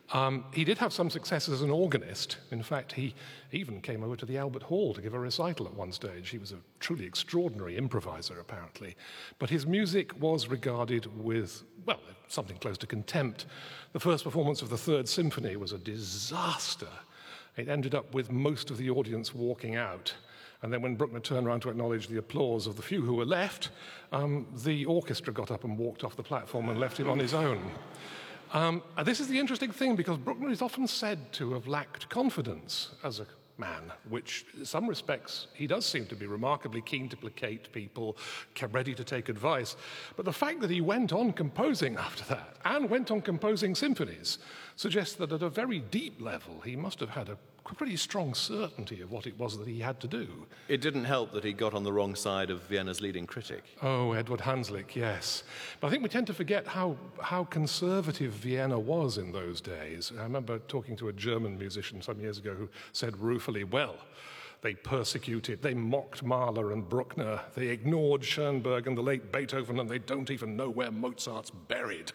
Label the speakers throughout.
Speaker 1: He did have some success as an organist. In fact, he even came over to the Albert Hall to give a recital at one stage. He was a truly extraordinary improviser, apparently. But his music was regarded with, well, something close to contempt. The first performance of the Third Symphony was a disaster. It ended up with most of the audience walking out. And then when Bruckner turned around to acknowledge the applause of the few who were left, the orchestra got up and walked off the platform and left him on his own. This is the interesting thing, because Bruckner is often said to have lacked confidence as a man, which in some respects he does seem to be remarkably keen to placate people, ready to take advice. But the fact that he went on composing after that, and went on composing symphonies, suggests that at a very deep level he must have had a pretty strong certainty of what it was that he had to do.
Speaker 2: It didn't help that he got on the wrong side of Vienna's leading critic.
Speaker 1: Oh, Edward Hanslick, yes. But I think we tend to forget how conservative Vienna was in those days. I remember talking to a German musician some years ago who said ruefully, well, they persecuted, they mocked Mahler and Bruckner, they ignored Schoenberg and the late Beethoven, and they don't even know where Mozart's buried.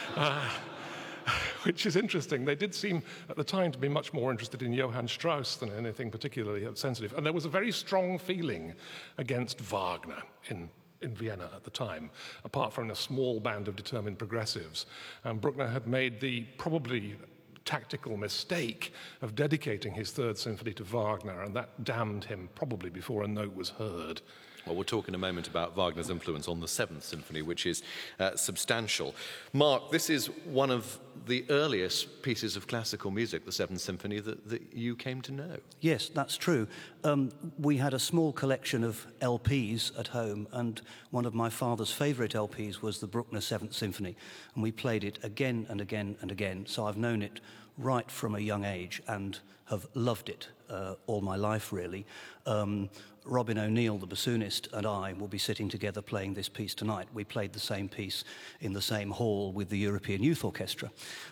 Speaker 1: Which is interesting. They did seem, at the time, to be much more interested in Johann Strauss than anything particularly sensitive. And there was a very strong feeling against Wagner in Vienna at the time, apart from a small band of determined progressives. And Bruckner had made the probably tactical mistake of dedicating his Third Symphony to Wagner, and that damned him probably before a note was heard.
Speaker 2: Well, we'll talk in a moment about Wagner's influence on the Seventh Symphony, which is substantial. Mark, this is one of the earliest pieces of classical music, the Seventh Symphony, that you came to know.
Speaker 3: Yes, that's true. We had a small collection of LPs at home, and one of my father's favourite LPs was the Bruckner Seventh Symphony, and we played it again and again and again, so I've known it right from a young age and have loved it all my life, really. Robin O'Neill, the bassoonist, and I will be sitting together playing this piece tonight. We played the same piece in the same hall with the European Youth Orchestra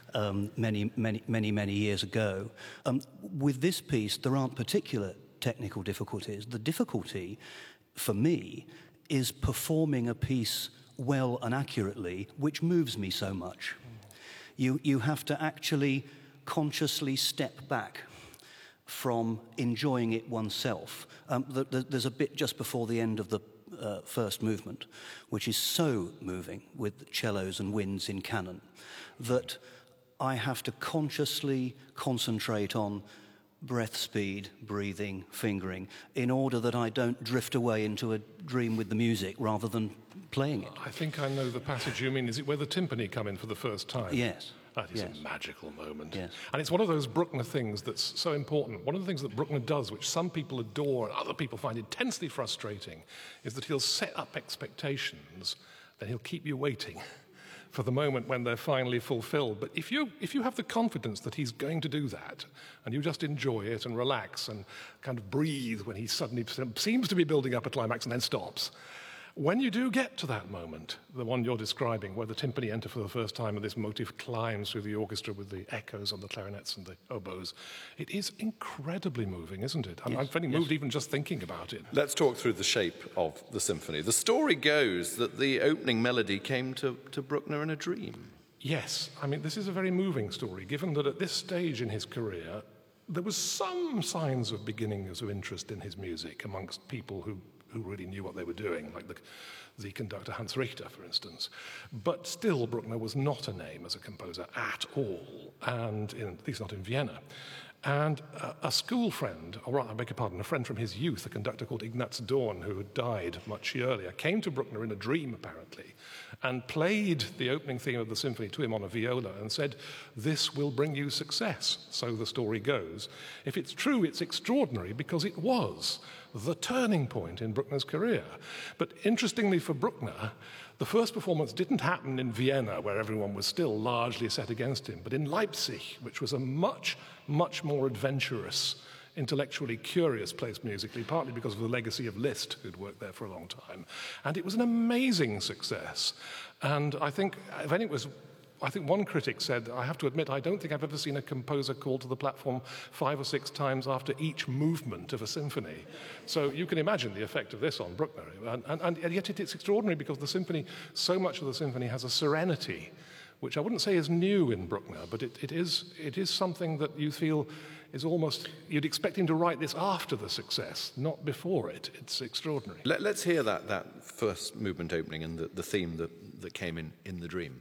Speaker 3: many years ago. With this piece, there aren't particular technical difficulties. The difficulty, for me, is performing a piece well and accurately, which moves me so much. You have to actually consciously step back from enjoying it oneself. There's a bit just before the end of the first movement, which is so moving with cellos and winds in canon, that I have to consciously concentrate on breath speed, breathing, fingering, in order that I don't drift away into a dream with the music rather than playing it.
Speaker 1: I think I know the passage you mean. Is it where the timpani come in for the first time?
Speaker 3: Yes.
Speaker 1: That is a magical moment.
Speaker 3: Yes.
Speaker 1: And it's one of those Bruckner things that's so important. One of the things that Bruckner does, which some people adore and other people find intensely frustrating, is that he'll set up expectations, then he'll keep you waiting for the moment when they're finally fulfilled. But if you have the confidence that he's going to do that, and you just enjoy it and relax and kind of breathe when he suddenly seems to be building up a climax and then stops, when you do get to that moment, the one you're describing, where the timpani enter for the first time and this motif climbs through the orchestra with the echoes on the clarinets and the oboes, it is incredibly moving, isn't it? I'm feeling moved even just thinking about it.
Speaker 2: Let's talk through the shape of the symphony. The story goes that the opening melody came to Bruckner in a dream.
Speaker 1: Yes, I mean, this is a very moving story, given that at this stage in his career, there was some signs of beginnings of interest in his music amongst people who really knew what they were doing, like the conductor Hans Richter, for instance. But still, Bruckner was not a name as a composer at all, and at least not in Vienna. And a school friend, or rather, I beg your pardon, a friend from his youth, a conductor called Ignaz Dorn, who had died much earlier, came to Bruckner in a dream, apparently, and played the opening theme of the symphony to him on a viola and said, "This will bring you success," so the story goes. If it's true, it's extraordinary, because it was the turning point in Bruckner's career. But interestingly for Bruckner, the first performance didn't happen in Vienna, where everyone was still largely set against him, but in Leipzig, which was a much more adventurous, intellectually curious place musically, partly because of the legacy of Liszt, who'd worked there for a long time. And it was an amazing success. And I think one critic said, I have to admit, I don't think I've ever seen a composer called to the platform 5 or 6 times after each movement of a symphony. So you can imagine the effect of this on Bruckner. And yet it's extraordinary, because the symphony, so much of the symphony has a serenity which I wouldn't say is new in Bruckner, but it is something that you feel is almost, you'd expect him to write this after the success, not before it. It's extraordinary.
Speaker 2: Let's hear that first movement opening and the theme that came in the dream.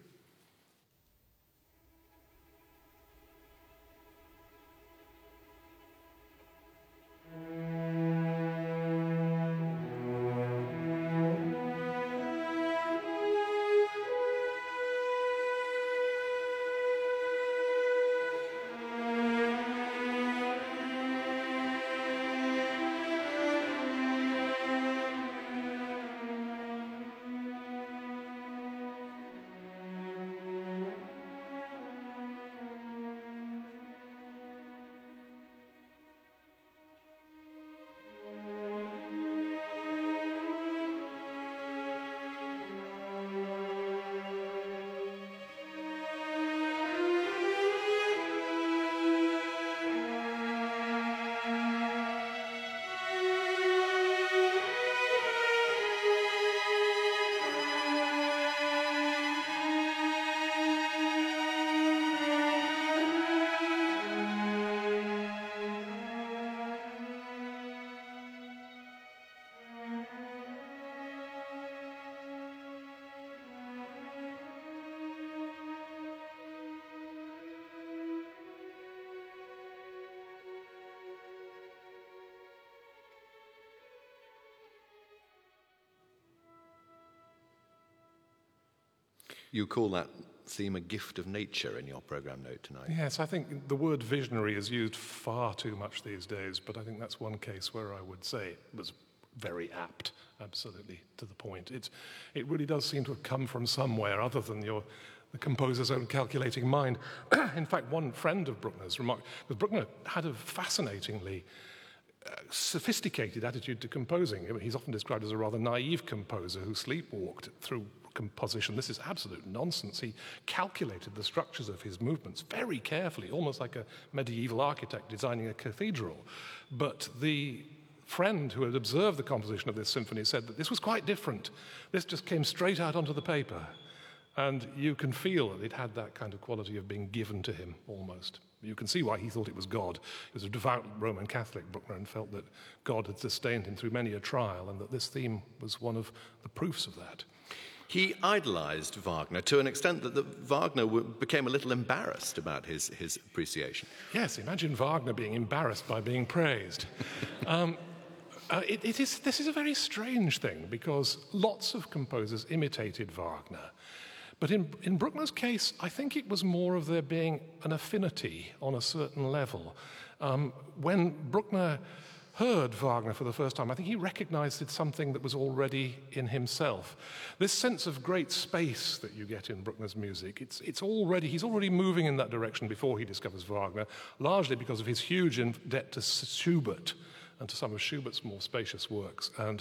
Speaker 2: You call that theme a gift of nature in your programme note tonight.
Speaker 1: Yes, I think the word visionary is used far too much these days, but I think that's one case where I would say it was very apt, absolutely to the point. It really does seem to have come from somewhere other than the composer's own calculating mind. In fact, one friend of Bruckner's remarked that Bruckner had a fascinatingly sophisticated attitude to composing. I mean, he's often described as a rather naive composer who sleepwalked through composition. This is absolute nonsense. He calculated the structures of his movements very carefully, almost like a medieval architect designing a cathedral. But the friend who had observed the composition of this symphony said that this was quite different. This just came straight out onto the paper. And you can feel that it had that kind of quality of being given to him, almost. You can see why he thought it was God. He was a devout Roman Catholic, Bruckner, and felt that God had sustained him through many a trial, and that this theme was one of the proofs of that.
Speaker 2: He idolized Wagner to an extent that Wagner became a little embarrassed about his appreciation.
Speaker 1: Yes, imagine Wagner being embarrassed by being praised. This is a very strange thing, because lots of composers imitated Wagner. But in Bruckner's case, I think it was more of there being an affinity on a certain level. When Bruckner heard Wagner for the first time, I think he recognized it something that was already in himself. This sense of great space that you get in Bruckner's music, he's already moving in that direction before he discovers Wagner, largely because of his huge debt to Schubert and to some of Schubert's more spacious works. And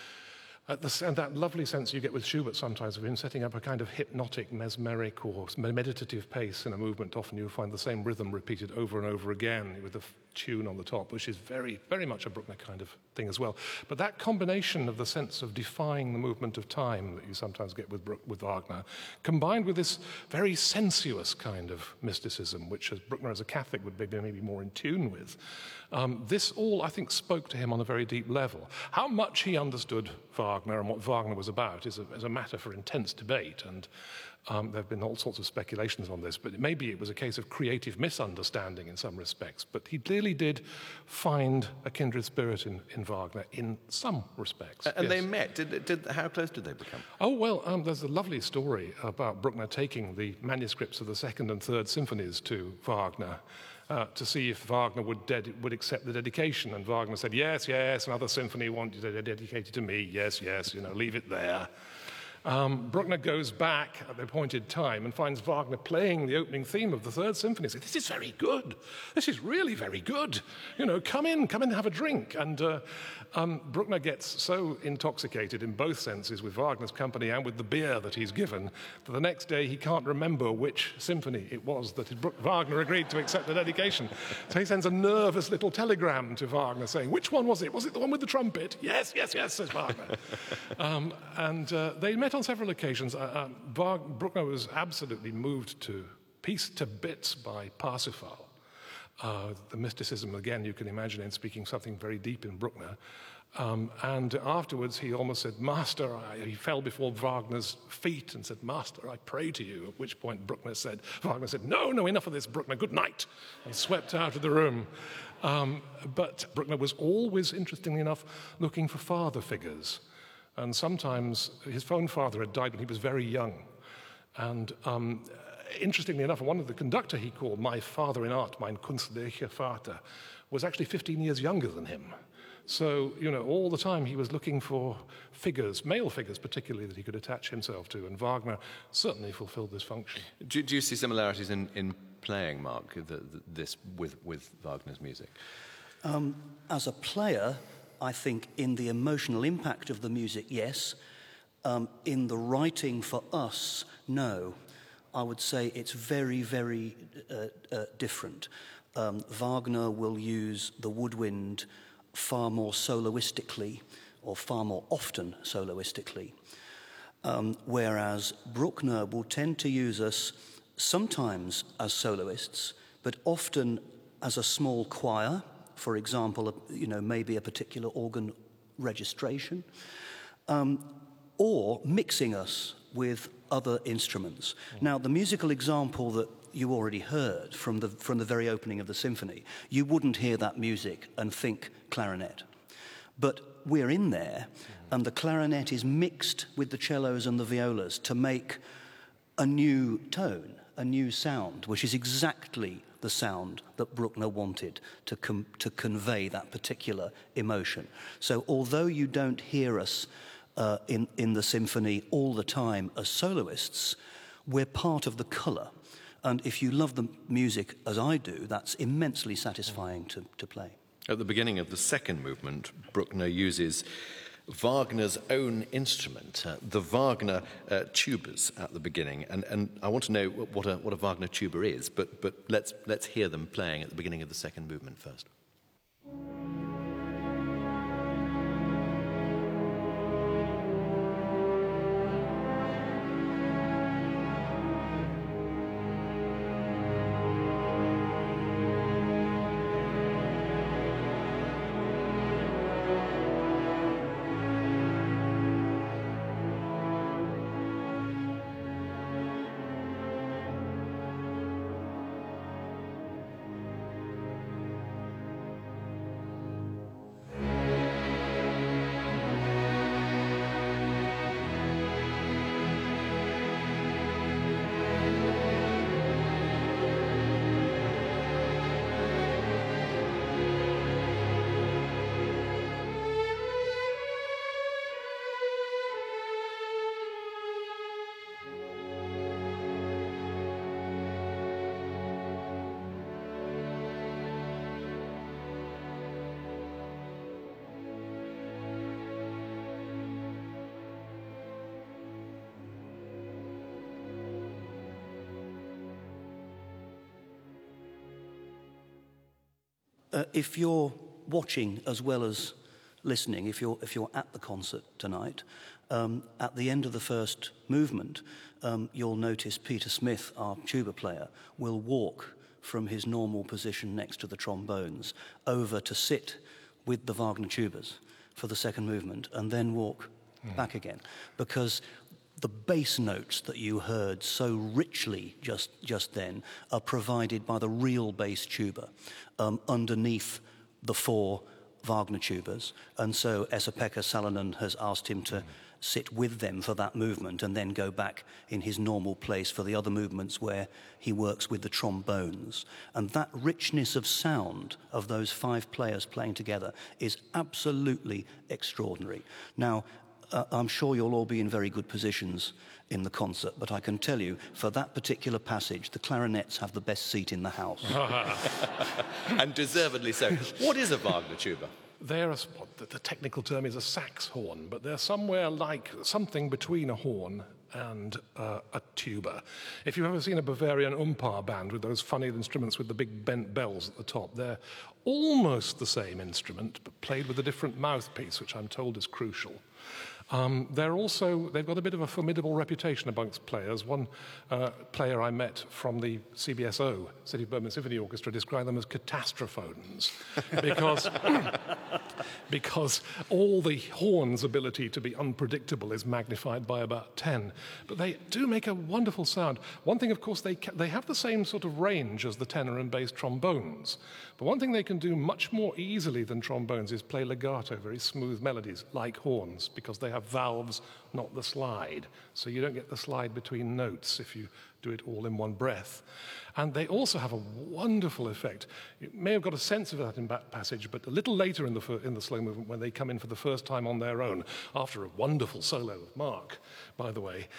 Speaker 1: that lovely sense you get with Schubert sometimes of him setting up a kind of hypnotic, mesmeric, or meditative pace in a movement. Often you'll find the same rhythm repeated over and over again with the tune on the top, which is very, very much a Bruckner kind of thing as well. But that combination of the sense of defying the movement of time that you sometimes get with Wagner, combined with this very sensuous kind of mysticism, which Bruckner as a Catholic would be maybe more in tune with, this all, I think, spoke to him on a very deep level. How much he understood Wagner and what Wagner was about is a matter for intense debate, and there have been all sorts of speculations on this, but maybe it was a case of creative misunderstanding in some respects. But he clearly did find a kindred spirit in Wagner in some respects.
Speaker 2: And yes. They met. How close did they become?
Speaker 1: Oh, well, there's a lovely story about Bruckner taking the manuscripts of the second and third symphonies to Wagner to see if Wagner would accept the dedication. And Wagner said, yes, another symphony wanted to dedicate it to me. Yes, leave it there. Bruckner goes back at the appointed time and finds Wagner playing the opening theme of the third symphony. He says, this is very good. This is really very good. Come in, have a drink. And Bruckner gets so intoxicated in both senses with Wagner's company and with the beer that he's given that the next day he can't remember which symphony it was that Wagner agreed to accept the dedication. So he sends a nervous little telegram to Wagner saying, which one was it? Was it the one with the trumpet? Yes, says Wagner. And they met met on several occasions. Bruckner was absolutely moved to bits by Parsifal. The mysticism, again, you can imagine in speaking something very deep in Bruckner. And afterwards, he almost said, Master, he fell before Wagner's feet and said, Master, I pray to you, at which point Wagner said, no, enough of this, Bruckner, good night, and swept out of the room. But Bruckner was always, interestingly enough, looking for father figures. And sometimes his own father had died when he was very young. And interestingly enough, one of the conductor he called my father in art, mein künstlicher Vater, was actually 15 years younger than him. So, all the time he was looking for figures, male figures particularly, that he could attach himself to, and Wagner certainly fulfilled this function.
Speaker 2: Do you see similarities in playing, Mark, this with Wagner's music?
Speaker 3: As a player, I think in the emotional impact of the music, yes. In the writing for us, no. I would say it's very, very different. Wagner will use the woodwind far more soloistically, or far more often soloistically, whereas Bruckner will tend to use us sometimes as soloists, but often as a small choir, for example, maybe a particular organ registration, or mixing us with other instruments. Now, the musical example that you already heard from the very opening of the symphony, you wouldn't hear that music and think clarinet. But we're in there, and the clarinet is mixed with the cellos and the violas to make a new tone, a new sound, which is exactly the sound that Bruckner wanted to convey that particular emotion. So although you don't hear us in the symphony all the time as soloists, we're part of the colour. And if you love the music as I do, that's immensely satisfying to play.
Speaker 2: At the beginning of the second movement, Bruckner uses Wagner's own instrument, the Wagner tubas at the beginning. And I want to know what a Wagner tuba is, but let's hear them playing at the beginning of the second movement first.
Speaker 3: If you're watching as well as listening, if you're at the concert tonight, at the end of the first movement, you'll notice Peter Smith, our tuba player, will walk from his normal position next to the trombones over to sit with the Wagner tubas for the second movement and then walk back again, because the bass notes that you heard so richly just then are provided by the real bass tuba underneath the four Wagner tubas. And so Esa-Pekka Salonen has asked him to sit with them for that movement and then go back in his normal place for the other movements where he works with the trombones. And that richness of sound of those five players playing together is absolutely extraordinary. Now, I'm sure you'll all be in very good positions in the concert, but I can tell you, for that particular passage, the clarinets have the best seat in the house.
Speaker 2: And deservedly so. What is a Wagner tuba?
Speaker 1: They're the technical term is a sax horn, but they're somewhere like something between a horn and a tuba. If you've ever seen a Bavarian Umpar band with those funny instruments with the big bent bells at the top, they're almost the same instrument, but played with a different mouthpiece, which I'm told is crucial. They've got a bit of a formidable reputation amongst players. One player I met from the CBSO, City of Birmingham Symphony Orchestra, described them as catastrophones because all the horn's ability to be unpredictable is magnified by about 10. But they do make a wonderful sound. One thing, of course, they have the same sort of range as the tenor and bass trombones. But one thing they can do much more easily than trombones is play legato, very smooth melodies, like horns, because they have valves, not the slide. So you don't get the slide between notes if you do it all in one breath. And they also have a wonderful effect. You may have got a sense of that in Back Passage, but a little later in the slow movement, when they come in for the first time on their own, after a wonderful solo of Mark, by the way.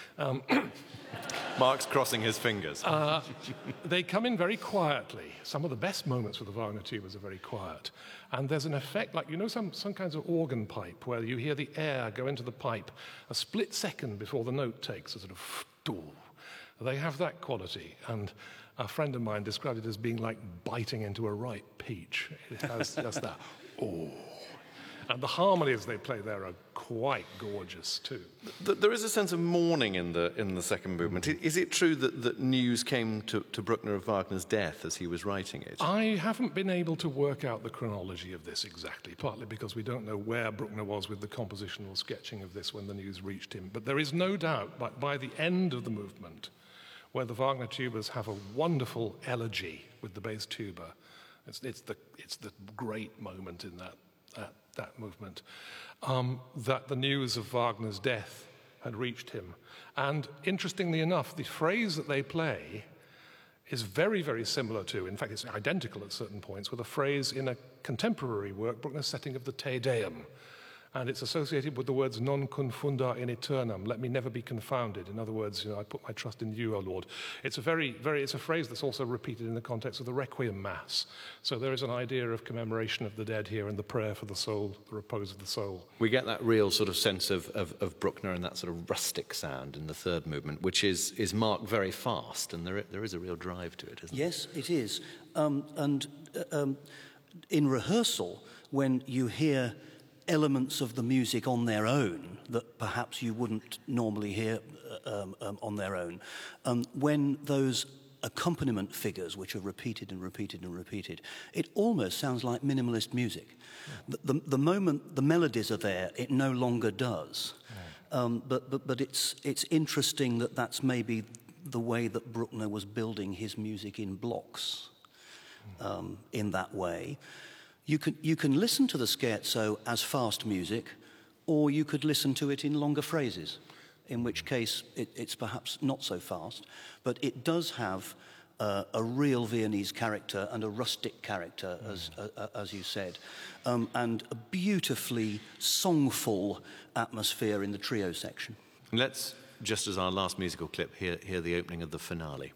Speaker 2: Mark's crossing his fingers.
Speaker 1: They come in very quietly. Some of the best moments with the Wagner tubas are very quiet. And there's an effect like, some kinds of organ pipe where you hear the air go into the pipe a split second before the note takes a sort of doo. They have that quality, and a friend of mine described it as being like biting into a ripe peach. It has just that, oh. And the harmonies they play there are quite gorgeous too.
Speaker 2: There is a sense of mourning in the second movement. Is it true that news came to Bruckner of Wagner's death as he was writing it? I
Speaker 1: haven't been able to work out the chronology of this exactly, partly because we don't know where Bruckner was with the compositional sketching of this when the news reached him. But there is no doubt, by the end of the movement, where the Wagner tubas have a wonderful elegy with the bass tuba. It's the great moment in that movement, that the news of Wagner's death had reached him. And interestingly enough, the phrase that they play is very, very similar to, in fact, it's identical at certain points, with a phrase in a contemporary work, Bruckner's setting of the Te Deum. And it's associated with the words non confunda in aeternum, let me never be confounded. In other words, I put my trust in you, O Lord. It's a it's a phrase that's also repeated in the context of the Requiem Mass. So there is an idea of commemoration of the dead here and the prayer for the soul, the repose of the soul.
Speaker 2: We get that real sort of sense of Bruckner and that sort of rustic sound in the third movement, which is marked very fast, and there is a real drive to it, isn't there?
Speaker 3: Yes, it is. In rehearsal, when you hear elements of the music on their own that perhaps you wouldn't normally hear on their own, when those accompaniment figures, which are repeated and repeated and repeated, it almost sounds like minimalist music. Yeah. The moment the melodies are there, it no longer does. Yeah. But it's interesting that that's maybe the way that Bruckner was building his music in blocks, in that way. You can listen to the scherzo as fast music, or you could listen to it in longer phrases, in which case it's perhaps not so fast, but it does have a real Viennese character and a rustic character, as you said, and a beautifully songful atmosphere in the trio section.
Speaker 2: Let's, just as our last musical clip, hear the opening of the finale.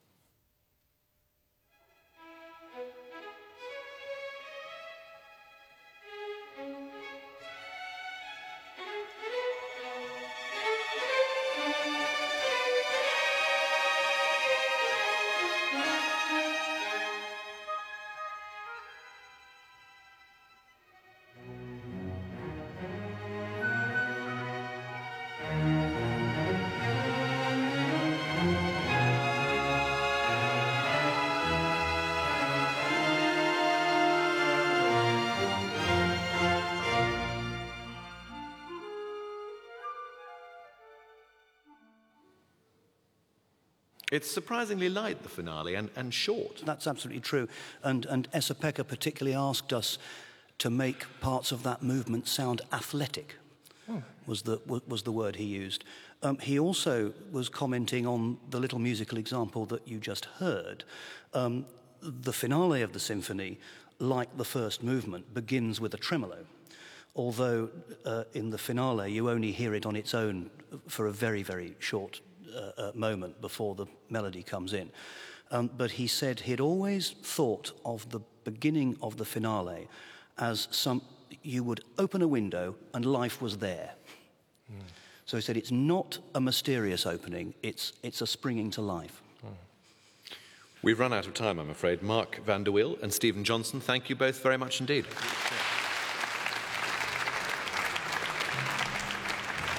Speaker 2: It's surprisingly light, the finale, and short.
Speaker 3: That's absolutely true. And Esa-Pekka particularly asked us to make parts of that movement sound athletic, was the word he used. He also was commenting on the little musical example that you just heard. The finale of the symphony, like the first movement, begins with a tremolo, although in the finale you only hear it on its own for a very, very short moment before the melody comes in. But he said he'd always thought of the beginning of the finale as you would open a window and life was there. So he said it's not a mysterious opening, it's a springing to life.
Speaker 2: We've run out of time, I'm afraid. Mark van der Wiel and Stephen Johnson, thank you both very much indeed.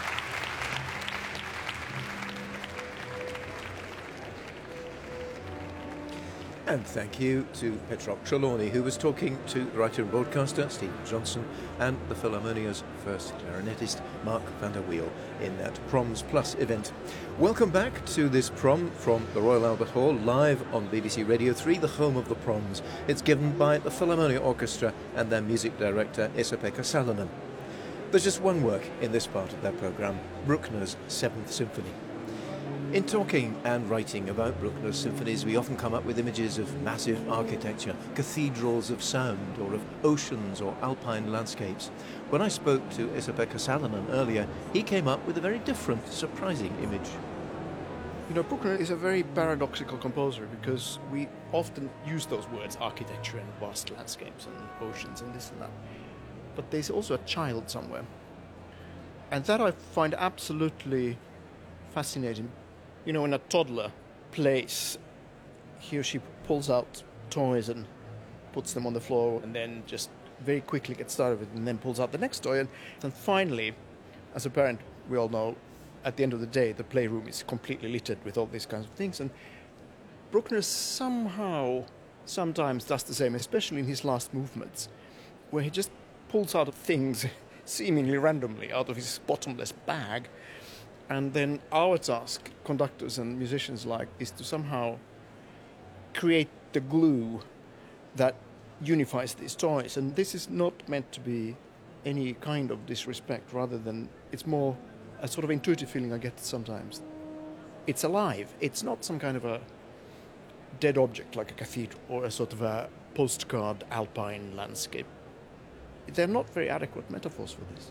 Speaker 4: And thank you to Petrok Trelawney, who was talking to the writer and broadcaster Stephen Johnson and the Philharmonia's first clarinetist Mark van der Wiel in that Proms Plus event. Welcome back to this prom from the Royal Albert Hall, live on BBC Radio 3, the home of the proms. It's given by the Philharmonia Orchestra and their music director Esa-Pekka Salonen. There's just one work in this part of their programme, Bruckner's Seventh Symphony. In talking and writing about Bruckner's symphonies, we often come up with images of massive architecture, cathedrals of sound, or of oceans or alpine landscapes. When I spoke to Esa-Pekka Salonen earlier, he came up with a very different, surprising image.
Speaker 5: You know, Bruckner is a very paradoxical composer because we often use those words, architecture and vast landscapes and oceans and this and that. But there's also a child somewhere. And that I find absolutely fascinating. You know, when a toddler plays, he or she pulls out toys and puts them on the floor and then just very quickly gets started with it and then pulls out the next toy. And then finally, as a parent, we all know, at the end of the day, the playroom is completely littered with all these kinds of things. And Bruckner somehow, sometimes does the same, especially in his last movements, where he just pulls out things seemingly randomly out of his bottomless bag. And then our task, conductors and musicians alike, is to somehow create the glue that unifies these toys. And this is not meant to be any kind of disrespect, rather than it's more a sort of intuitive feeling I get sometimes. It's alive. It's not some kind of a dead object like a cathedral or a sort of a postcard alpine landscape. They're not very adequate metaphors for this.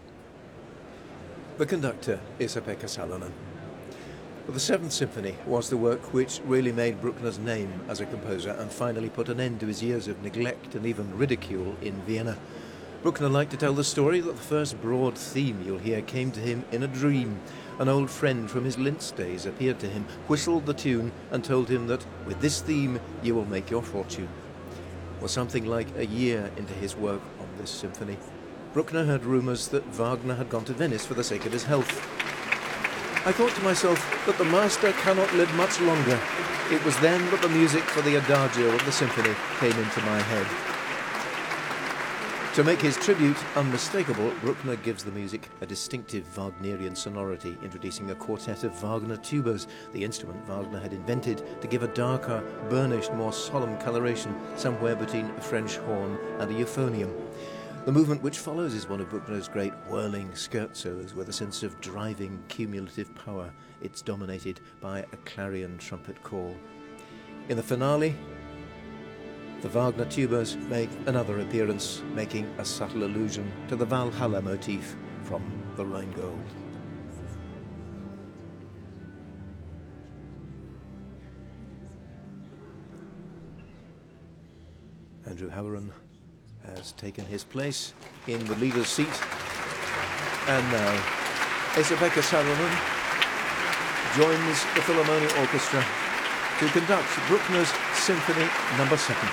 Speaker 4: The conductor, Esa-Pekka Salonen. The Seventh Symphony was the work which really made Bruckner's name as a composer and finally put an end to his years of neglect and even ridicule in Vienna. Bruckner liked to tell the story that the first broad theme you'll hear came to him in a dream. An old friend from his Linz days appeared to him, whistled the tune and told him that with this theme you will make your fortune. Well, something like a year into his work on this symphony, Bruckner heard rumours that Wagner had gone to Venice for the sake of his health. I thought to myself that the master cannot live much longer. It was then that the music for the Adagio of the symphony came into my head. To make his tribute unmistakable, Bruckner gives the music a distinctive Wagnerian sonority, introducing a quartet of Wagner tubas, the instrument Wagner had invented to give a darker, burnished, more solemn coloration, somewhere between a French horn and a euphonium. The movement which follows is one of Bruckner's great whirling scherzos with a sense of driving cumulative power. It's dominated by a clarion trumpet call. In the finale, the Wagner tubas make another appearance, making a subtle allusion to the Valhalla motif from the Rheingold. Andrew Halloran has taken his place in the leader's seat. And now, Esa-Pekka Salonen joins the Philharmonia Orchestra to conduct Bruckner's Symphony No. 7.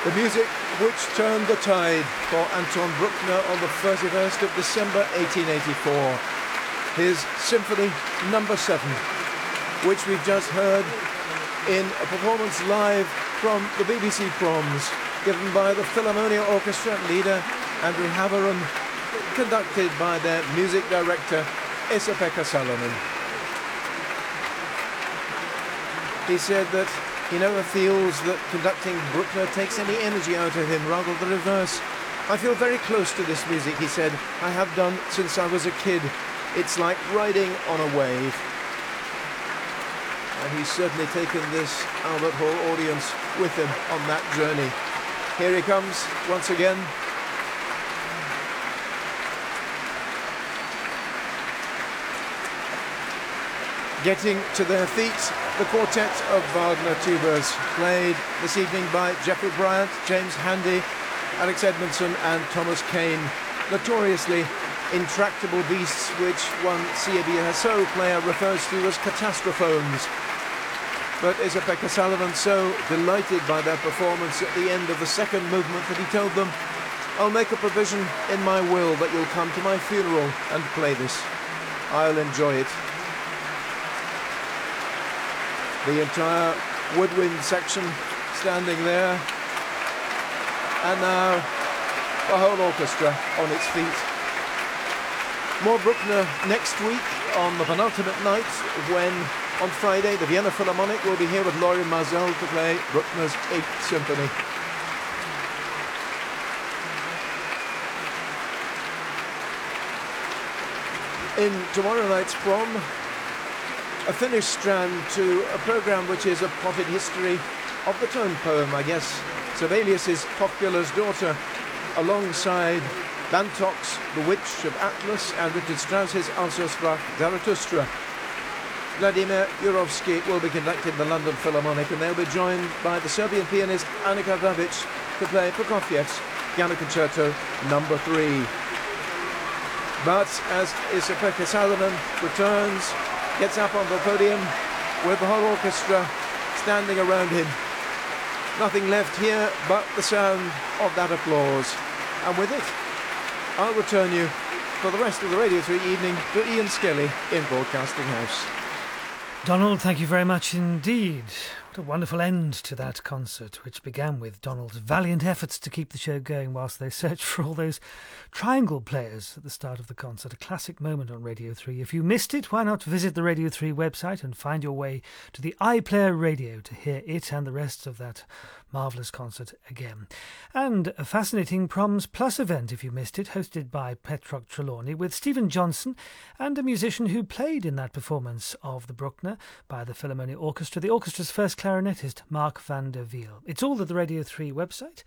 Speaker 4: The music which turned the tide for Anton Bruckner on the 31st of December 1884. His Symphony Number 7, which we've just heard in a performance live from the BBC Proms, given by the Philharmonia Orchestra leader Andrew Haveron, conducted by their music director Esa-Pekka Salonen. He said that he never feels that conducting Bruckner takes any energy out of him, rather the reverse. I feel very close to this music, he said. I have done since I was a kid. It's like riding on a wave. And he's certainly taken this Albert Hall audience with him on that journey. Here he comes once again. Getting to their feet, the quartet of Wagner tubas, played this evening by Jeffrey Bryant, James Handy, Alex Edmondson and Thomas Kane, notoriously intractable beasts which one C.A.B. Hasso player refers to as catastrophones. But Esa-Pekka Salonen so delighted by their performance at the end of the second movement that he told them, "I'll make a provision in my will that you'll come to my funeral and play this. I'll enjoy it." The entire woodwind section standing there, and now the whole orchestra on its feet. More Bruckner next week on the penultimate night, when on Friday the Vienna Philharmonic will be here with Laurie Mazel to play Bruckner's 8th Symphony. In tomorrow night's prom, a Finnish strand to a programme which is a potted history of the tone poem, I guess. Sibelius's Popular's Daughter, alongside Bantok's The Witch of Atlas and Richard Strauss's Also sprach Zarathustra. Vladimir Jurovsky will be conducting the London Philharmonic, and they'll be joined by the Serbian pianist Anika Vrabic to play Prokofiev's Piano Concerto Number 3. But as Esa-Pekka Salonen returns, gets up on the podium with the whole orchestra standing around him. Nothing left here but the sound of that applause. And with it, I'll return you for the rest of the Radio 3 evening to Ian Skelly in Broadcasting House.
Speaker 6: Donald, thank you very much indeed. What a wonderful end to that concert, which began with Donald's valiant efforts to keep the show going whilst they searched for all those triangle players at the start of the concert. A classic moment on Radio 3. If you missed it, why not visit the Radio 3 website and find your way to the iPlayer Radio to hear it and the rest of that marvellous concert again. And a fascinating Proms Plus event, if you missed it, hosted by Petrok Trelawney, with Stephen Johnson and a musician who played in that performance of the Bruckner by the Philharmonia Orchestra, the orchestra's first clarinetist, Mark van der Wiel. It's all at the Radio 3 website,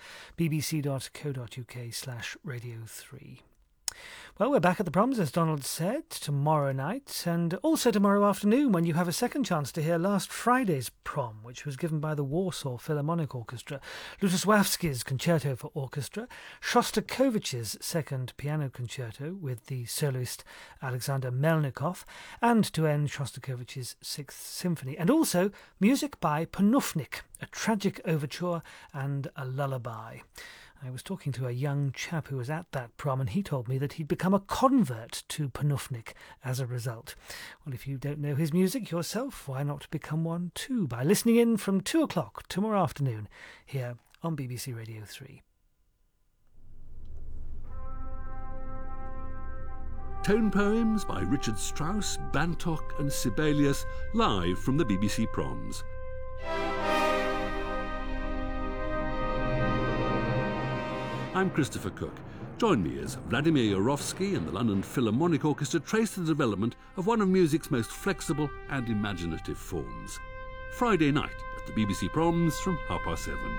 Speaker 6: bbc.co.uk/Radio 3. Well, we're back at the Proms, as Donald said, tomorrow night, and also tomorrow afternoon, when you have a second chance to hear last Friday's Prom, which was given by the Warsaw Philharmonic Orchestra, Lutosławski's Concerto for Orchestra, Shostakovich's second piano concerto with the soloist Alexander Melnikov, and to end Shostakovich's 6th Symphony, and also music by Panufnik, a tragic overture and a lullaby. I was talking to a young chap who was at that prom, and he told me that he'd become a convert to Panufnik as a result. Well, if you don't know his music yourself, why not become one too by listening in from 2 o'clock tomorrow afternoon here on BBC Radio 3.
Speaker 7: Tone poems by Richard Strauss, Bantok and Sibelius, live from the BBC Proms. I'm Christopher Cook. Join me as Vladimir Jurovsky and the London Philharmonic Orchestra trace the development of one of music's most flexible and imaginative forms. Friday night at the BBC Proms from 7:30.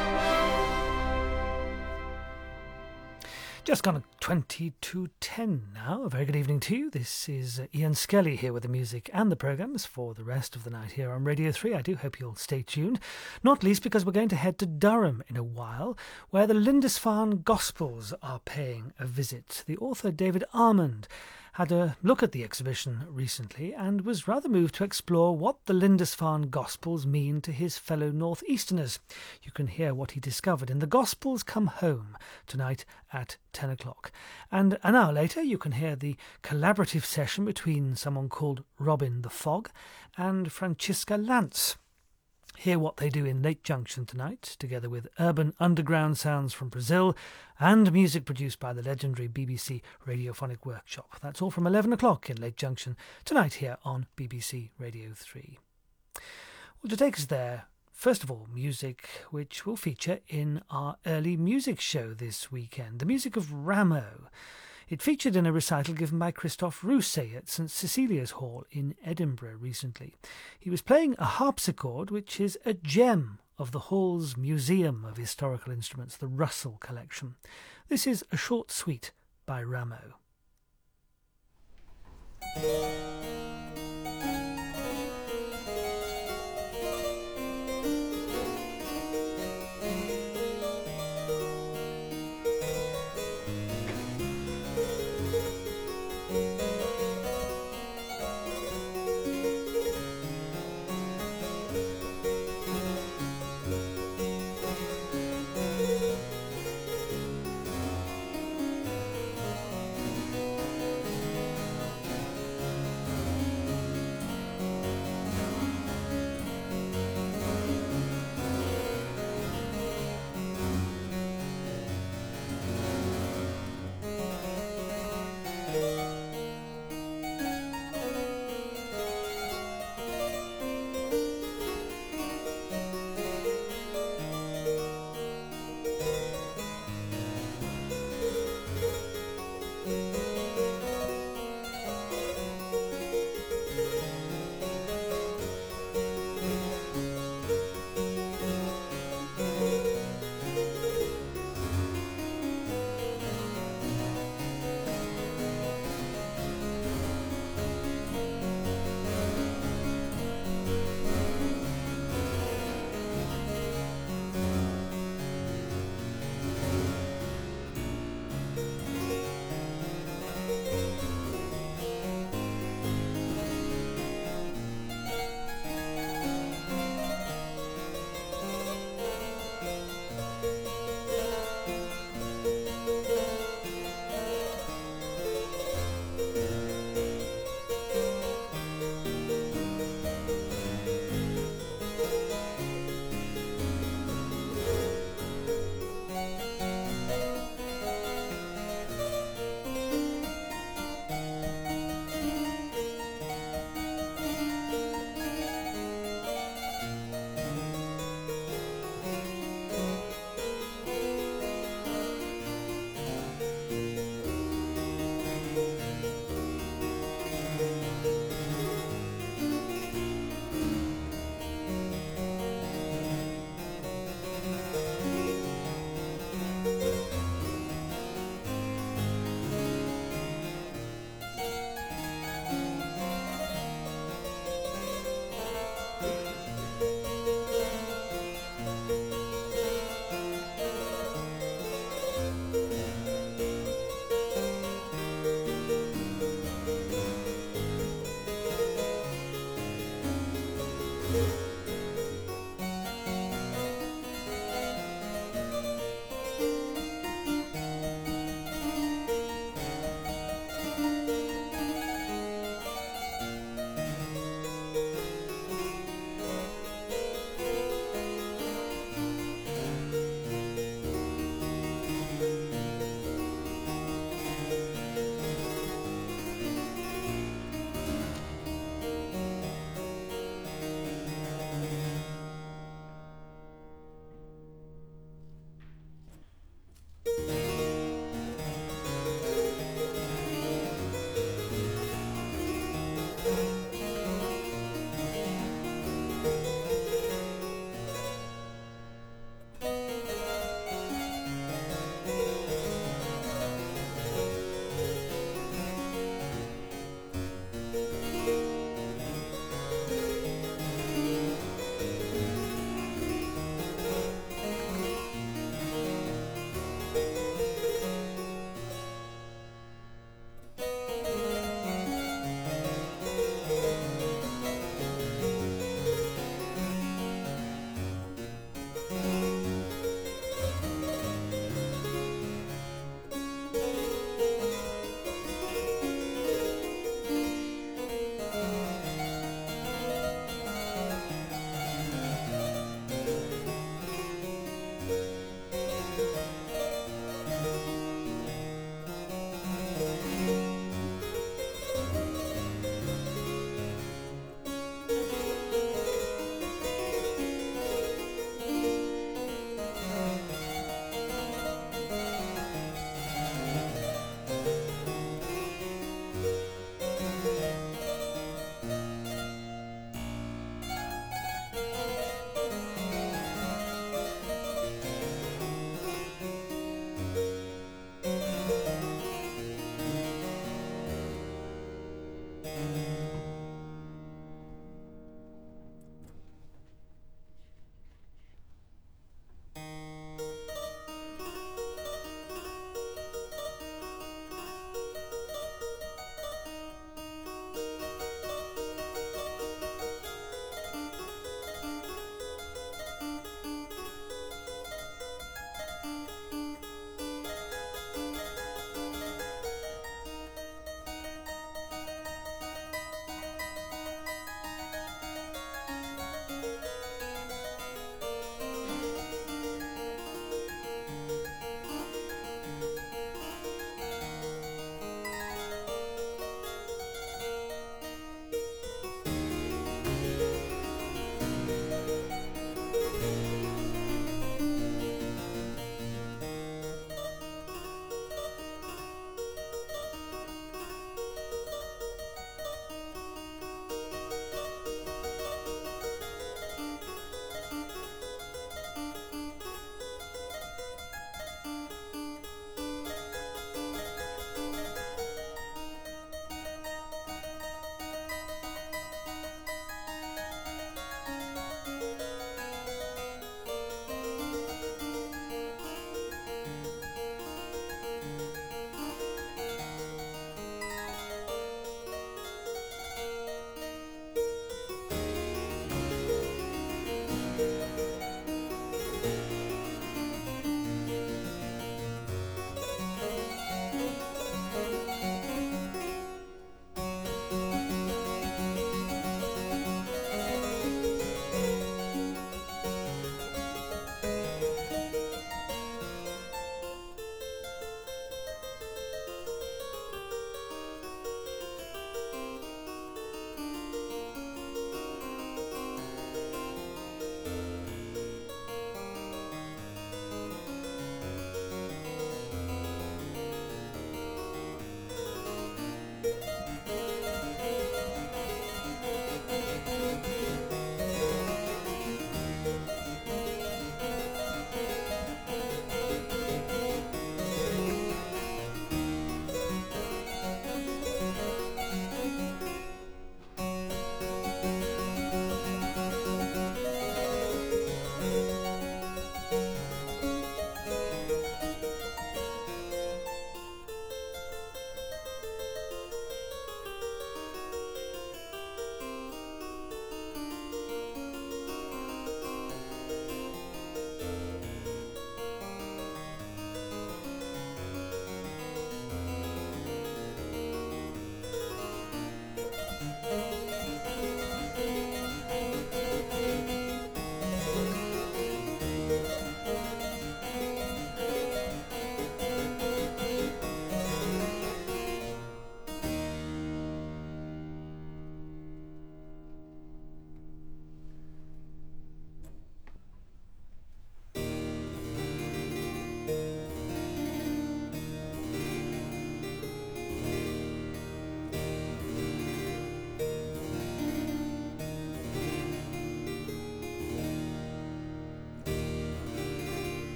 Speaker 6: Just gone 20 to 10 now. A very good evening to you. This is Ian Skelly here with the music and the programmes for the rest of the night here on Radio 3. I do hope you'll stay tuned, not least because we're going to head to Durham in a while, where the Lindisfarne Gospels are paying a visit. The author David Armand had a look at the exhibition recently and was rather moved to explore what the Lindisfarne Gospels mean to his fellow Northeasterners. You can hear what he discovered in The Gospels Come Home tonight at 10 o'clock. And an hour later you can hear the collaborative session between someone called Robin the Fog and Francisca Lance. Hear what they do in Late Junction tonight, together with urban underground sounds from Brazil and music produced by the legendary BBC Radiophonic Workshop. That's all from 11 o'clock in Late Junction tonight here on BBC Radio 3. Well, to take us there, first of all, music which will feature in our early music show this weekend, the music of Rameau. It featured in a recital given by Christophe Rousset at St Cecilia's Hall in Edinburgh recently. He was playing a harpsichord, which is a gem of the Hall's Museum of Historical Instruments, the Russell Collection. This is a short suite by Rameau.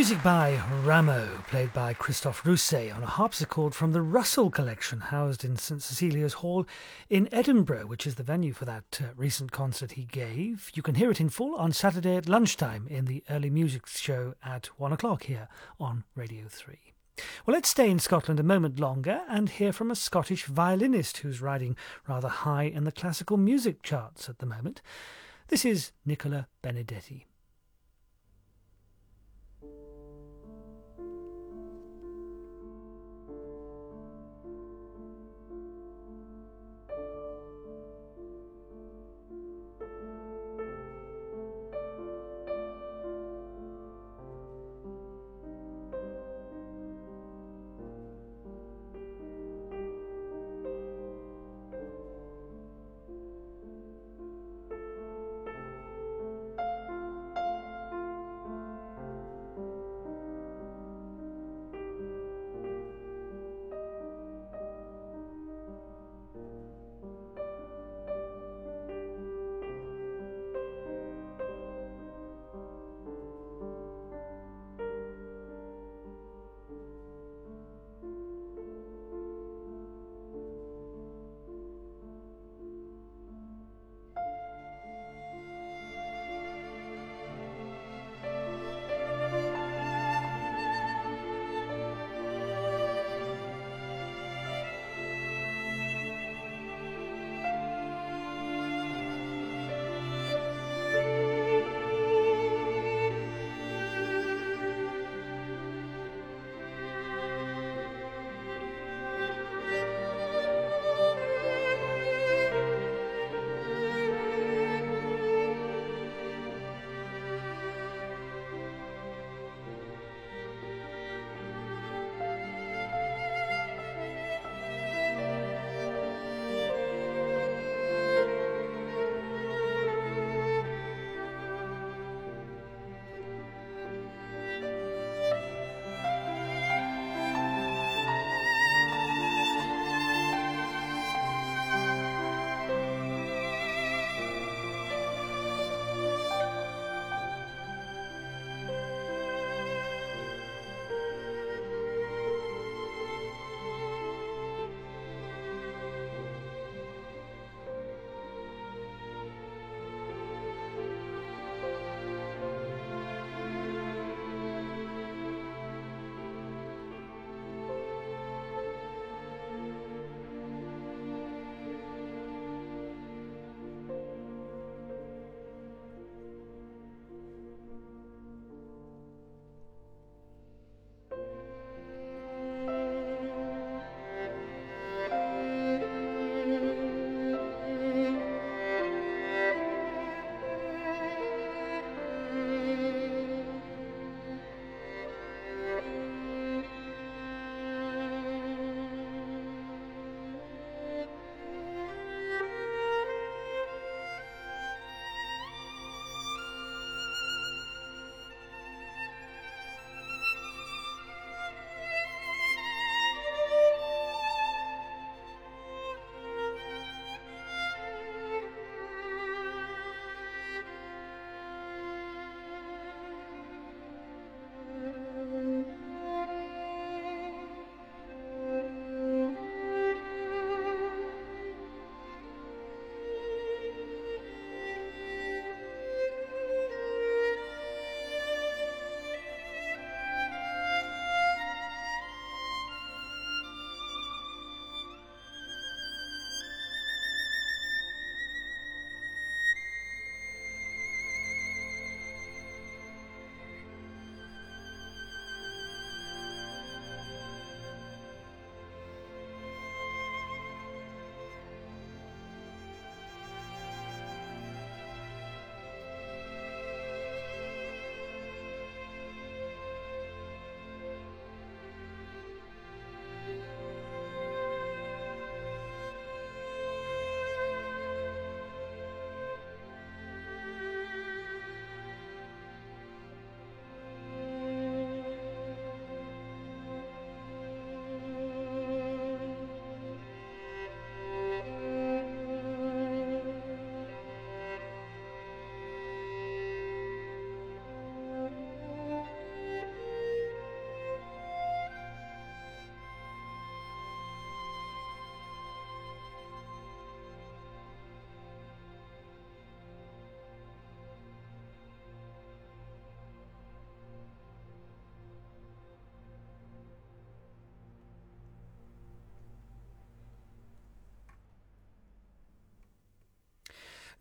Speaker 6: Music by Rameau, played by Christophe Rousset on a harpsichord from the Russell collection, housed in St Cecilia's Hall in Edinburgh, which is the venue for that recent concert he gave. You can hear it in full on Saturday at lunchtime in the early music show at 1 o'clock here on Radio 3. Well, let's stay in Scotland a moment longer and hear from a Scottish violinist who's riding rather high in the classical music charts at the moment. This is Nicola Benedetti.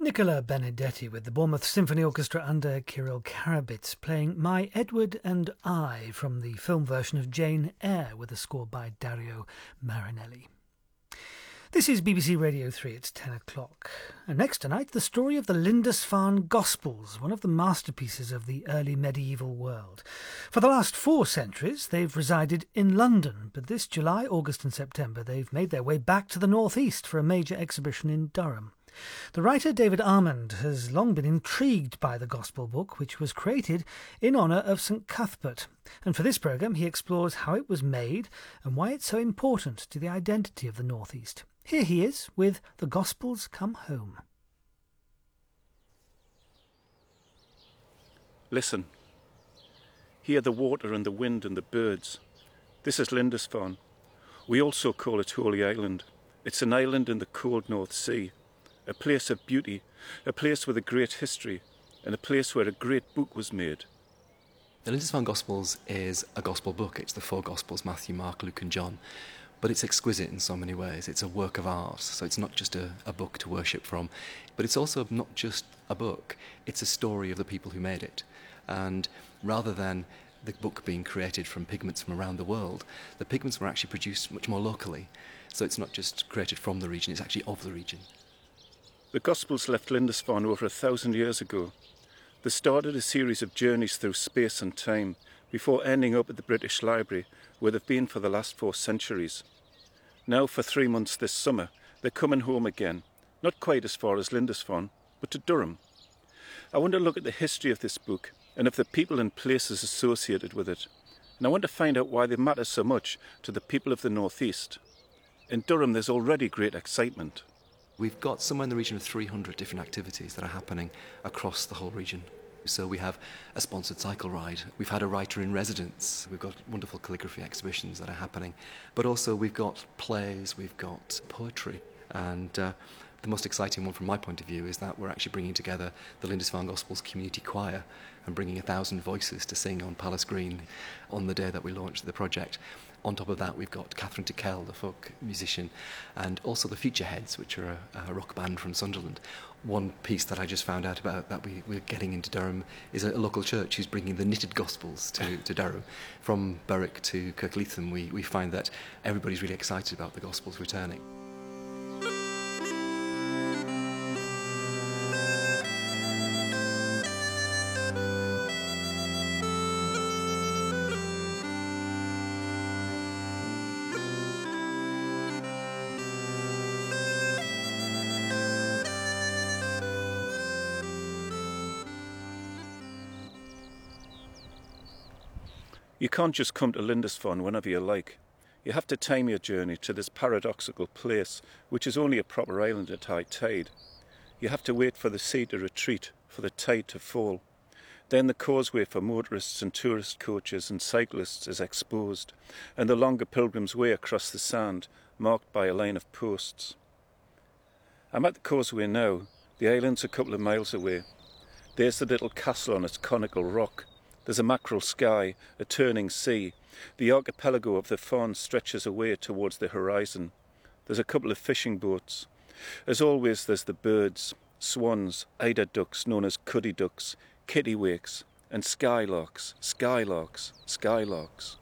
Speaker 6: Nicola Benedetti with the Bournemouth Symphony Orchestra under Kirill Karabits playing My Edward and I from the film version of Jane Eyre with a score by Dario Marinelli. This is BBC Radio 3, it's 10 o'clock. And next tonight, the story of the Lindisfarne Gospels, one of the masterpieces of the early medieval world. For the last 4 centuries, they've resided in London, but this July, August and September, they've made their way back to the northeast for a major exhibition in Durham. The writer David Armand has long been intrigued by the Gospel book, which was created in honour of St Cuthbert. And for this programme, he explores how it was made and why it's so important to the identity of the northeast. Here he is with The Gospels Come Home.
Speaker 8: Listen. Hear the water and the wind and the birds. This is Lindisfarne. We also call it Holy Island. It's an island in the cold North Sea, a place of beauty, a place with a great history, and a place where a great book was made.
Speaker 9: The Lindisfarne Gospels is a gospel book. It's the 4 Gospels, Matthew, Mark, Luke and John. But it's exquisite in so many ways. It's a work of art, so it's not just a book to worship from, but it's also not just a book, it's a story of the people who made it. And rather than the book being created from pigments from around the world, the pigments were actually produced much more locally. So it's not just created from the region, it's actually of the region.
Speaker 8: The Gospels left Lindisfarne over 1,000 years ago. They started a series of journeys through space and time before ending up at the British Library, where they've been for the last 4 centuries. Now, for 3 months this summer, they're coming home again, not quite as far as Lindisfarne, but to Durham. I want to look at the history of this book and of the people and places associated with it, and I want to find out why they matter so much to the people of the North East. In Durham, there's already great excitement.
Speaker 9: We've got somewhere in the region of 300 different activities that are happening across the whole region. So we have a sponsored cycle ride, we've had a writer in residence, we've got wonderful calligraphy exhibitions that are happening, but also we've got plays, we've got poetry, and the most exciting one from my point of view is that we're actually bringing together the Lindisfarne Gospels Community Choir and bringing 1,000 voices to sing on Palace Green on the day that we launched the project. On top of that, we've got Catherine Tickell, the folk musician, and also the Futureheads, which are a rock band from Sunderland. One piece that I just found out about that we're getting into Durham is a local church who's bringing the knitted Gospels to Durham. From Berwick to Kirkleatham, we find that everybody's really excited about the Gospels returning.
Speaker 8: You can't just come to Lindisfarne whenever you like. You have to time your journey to this paradoxical place, which is only a proper island at high tide. You have to wait for the sea to retreat, for the tide to fall. Then the causeway for motorists and tourist coaches and cyclists is exposed, and the longer pilgrim's way across the sand, marked by a line of posts. I'm at the causeway now. The island's a couple of miles away. There's the little castle on its conical rock. There's a mackerel sky, a turning sea. The archipelago of the Farne stretches away towards the horizon. There's a couple of fishing boats. As always, there's the birds, swans, eider ducks known as cuddy ducks, kittiwakes, and skylarks, skylarks, skylarks.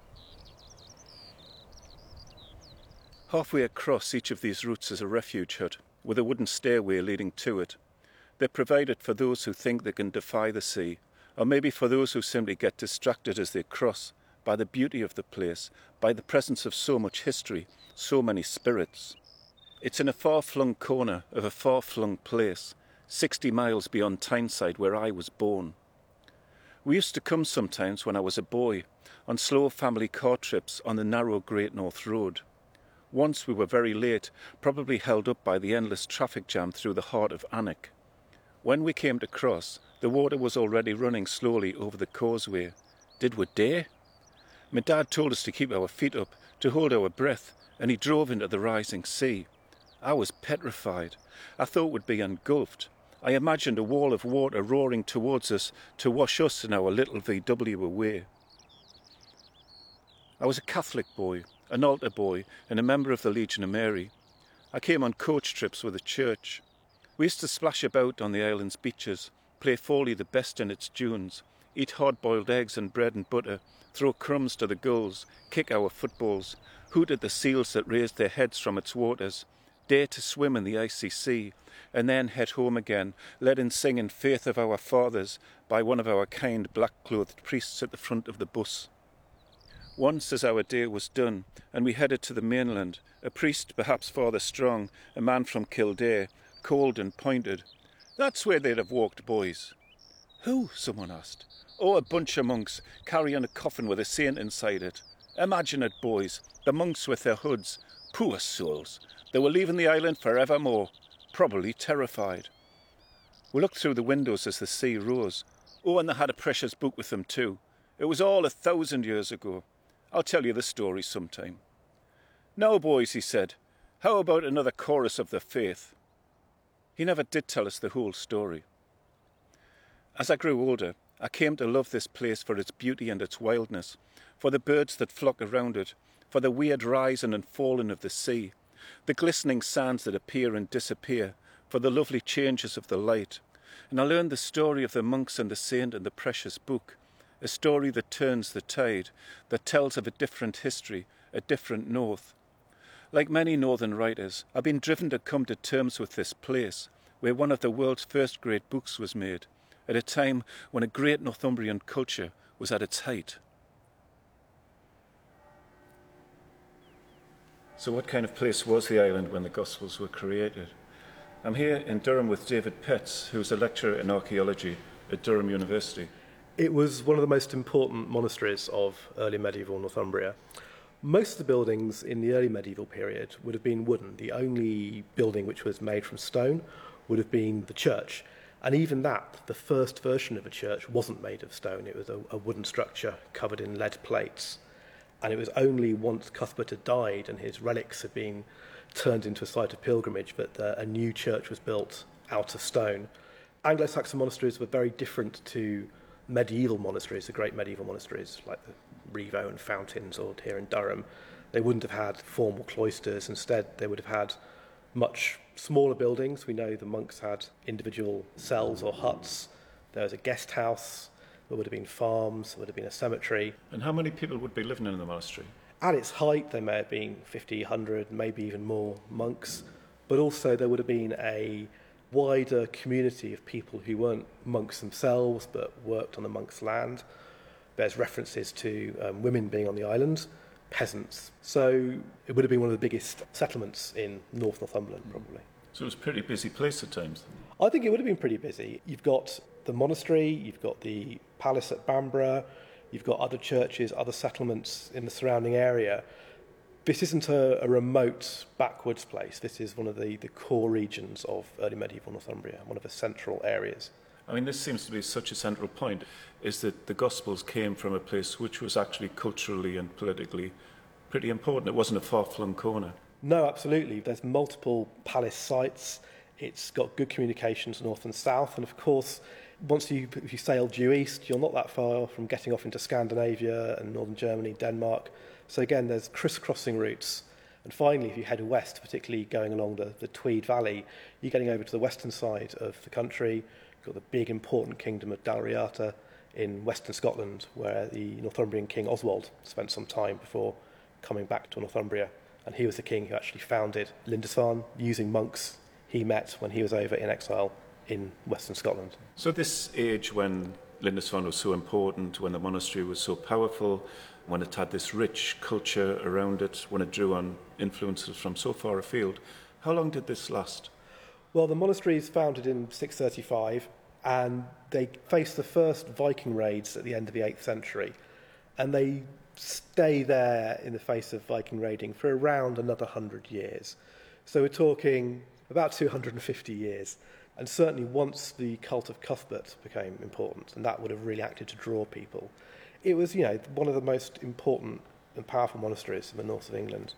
Speaker 8: Halfway across each of these routes is a refuge hut, with a wooden stairway leading to it. They're provided for those who think they can defy the sea, or maybe for those who simply get distracted as they cross by the beauty of the place, by the presence of so much history, so many spirits. It's in a far-flung corner of a far-flung place, 60 miles beyond Tyneside, where I was born. We used to come sometimes when I was a boy, on slow family car trips on the narrow Great North Road. Once we were very late, probably held up by the endless traffic jam through the heart of Alnwick. When we came to cross, the water was already running slowly over the causeway. Did we dare? My dad told us to keep our feet up, to hold our breath, and he drove into the rising sea. I was petrified. I thought we'd be engulfed. I imagined a wall of water roaring towards us to wash us and our little VW away. I was a Catholic boy, an altar boy, and a member of the Legion of Mary. I came on coach trips with the church. We used to splash about on the island's beaches, play Foley the best in its dunes, eat hard-boiled eggs and bread and butter, throw crumbs to the gulls, kick our footballs, hoot at the seals that raised their heads from its waters, dare to swim in the icy sea, and then head home again, led in singing Faith of Our Fathers by one of our kind black-clothed priests at the front of the bus. Once, as our day was done, and we headed to the mainland, a priest, perhaps Father Strong, a man from Kildare, called and pointed. "That's where they'd have walked, boys." "Who?" someone asked. "Oh, a bunch of monks, carrying a coffin with a saint inside it. Imagine it, boys, the monks with their hoods. Poor souls. They were leaving the island for evermore, probably terrified." We looked through the windows as the sea rose. Oh, and they had a precious book with them too. It was all 1,000 years ago. I'll tell you the story sometime. "Now, boys," he said, "how about another chorus of the faith?" He never did tell us the whole story. As I grew older, I came to love this place for its beauty and its wildness, for the birds that flock around it, for the weird rising and falling of the sea, the glistening sands that appear and disappear, for the lovely changes of the light. And I learned the story of the monks and the saint and the precious book, a story that turns the tide, that tells of a different history, a different north. Like many northern writers, I've been driven to come to terms with this place, where one of the world's first great books was made, at a time when a great Northumbrian culture was at its height. So what kind of place was the island when the Gospels were created? I'm here in Durham with David Petts, who's a lecturer in archaeology at Durham University.
Speaker 10: It was one of the most important monasteries of early medieval Northumbria. Most of the buildings in the early medieval period would have been wooden. The only building which was made from stone would have been the church. And even that, the first version of a church, wasn't made of stone. It was a wooden structure covered in lead plates. And it was only once Cuthbert had died and his relics had been turned into a site of pilgrimage that a new church was built out of stone. Anglo-Saxon monasteries were very different to medieval monasteries, the great medieval monasteries like the Rievaulx and Fountains or here in Durham. They wouldn't have had formal cloisters. Instead, they would have had much smaller buildings. We know the monks had individual cells or huts. There was a guest house. There would have been farms. There would have been a cemetery.
Speaker 8: And how many people would be living in the monastery?
Speaker 10: At its height, there may have been 50, 100, maybe even more monks. But also there would have been a wider community of people who weren't monks themselves but worked on the monks' land. There's references to women being on the island, peasants. So it would have been one of the biggest settlements in North Northumberland, probably.
Speaker 8: So it was a pretty busy place at times.
Speaker 10: I think it would have been pretty busy. You've got the monastery, you've got the palace at Bamborough, you've got other churches, other settlements in the surrounding area. This isn't a remote backwoods place. This is one of the core regions of early medieval Northumbria, one of the central areas.
Speaker 8: I mean, this seems to be such a central point, is that the Gospels came from a place which was actually culturally and politically pretty important. It wasn't a far-flung corner.
Speaker 10: No, absolutely. There's multiple palace sites. It's got good communications north and south. And of course, if you sail due east, you're not that far from getting off into Scandinavia and northern Germany, Denmark. So again, there's crisscrossing routes. And finally, if you head west, particularly going along the Tweed Valley, you're getting over to the western side of the country. You've got the big, important kingdom of Dalriata in western Scotland, where the Northumbrian king Oswald spent some time before coming back to Northumbria. And he was the king who actually founded Lindisfarne, using monks he met when he was over in exile in western Scotland.
Speaker 8: So this age when Lindisfarne was so important, when the monastery was so powerful, when it had this rich culture around it, when it drew on influences from so far afield, how long did this last?
Speaker 10: Well, the monastery is founded in 635, and they faced the first Viking raids at the end of the 8th century. And they stay there in the face of Viking raiding for around another 100 years. So we're talking about 250 years. And certainly once the cult of Cuthbert became important, and that would have really acted to draw people, it was, one of the most important and powerful monasteries in the north of England.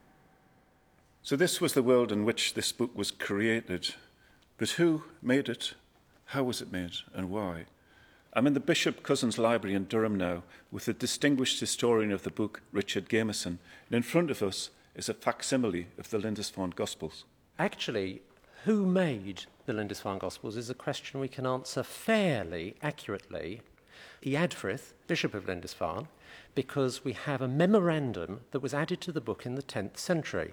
Speaker 8: So this was the world in which this book was created. But who made it? How was it made? And why? I'm in the Bishop Cousins Library in Durham now with the distinguished historian of the book, Richard Gamerson. And in front of us is a facsimile of the Lindisfarne Gospels.
Speaker 11: Actually, who made the Lindisfarne Gospels is a question we can answer fairly accurately. Eadfrith, Bishop of Lindisfarne, because we have a memorandum that was added to the book in the 10th century.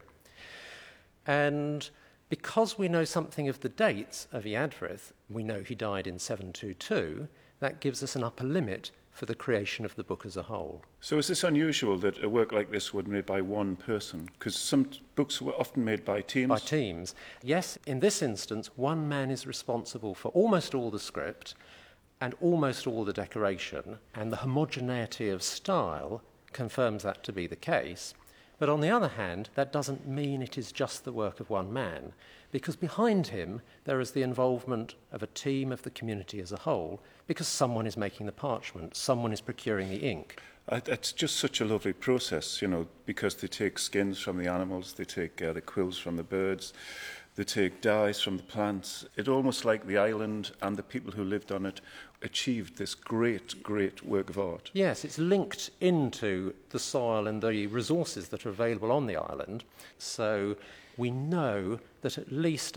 Speaker 11: And because we know something of the dates of Eadfrith, we know he died in 722, that gives us an upper limit for the creation of the book as a whole.
Speaker 8: So is this unusual that a work like this was made by one person? Because some books were often made by teams.
Speaker 11: By teams. Yes, in this instance, one man is responsible for almost all the script and almost all the decoration, and the homogeneity of style confirms that to be the case. But on the other hand, that doesn't mean it is just the work of one man, because behind him there is the involvement of a team, of the community as a whole, because someone is making the parchment, someone is procuring the ink.
Speaker 8: It's just such a lovely process, because they take skins from the animals, they take the quills from the birds, they take dyes from the plants. It's almost like the island and the people who lived on it achieved this great, great work of art.
Speaker 11: Yes, it's linked into the soil and the resources that are available on the island. So we know that at least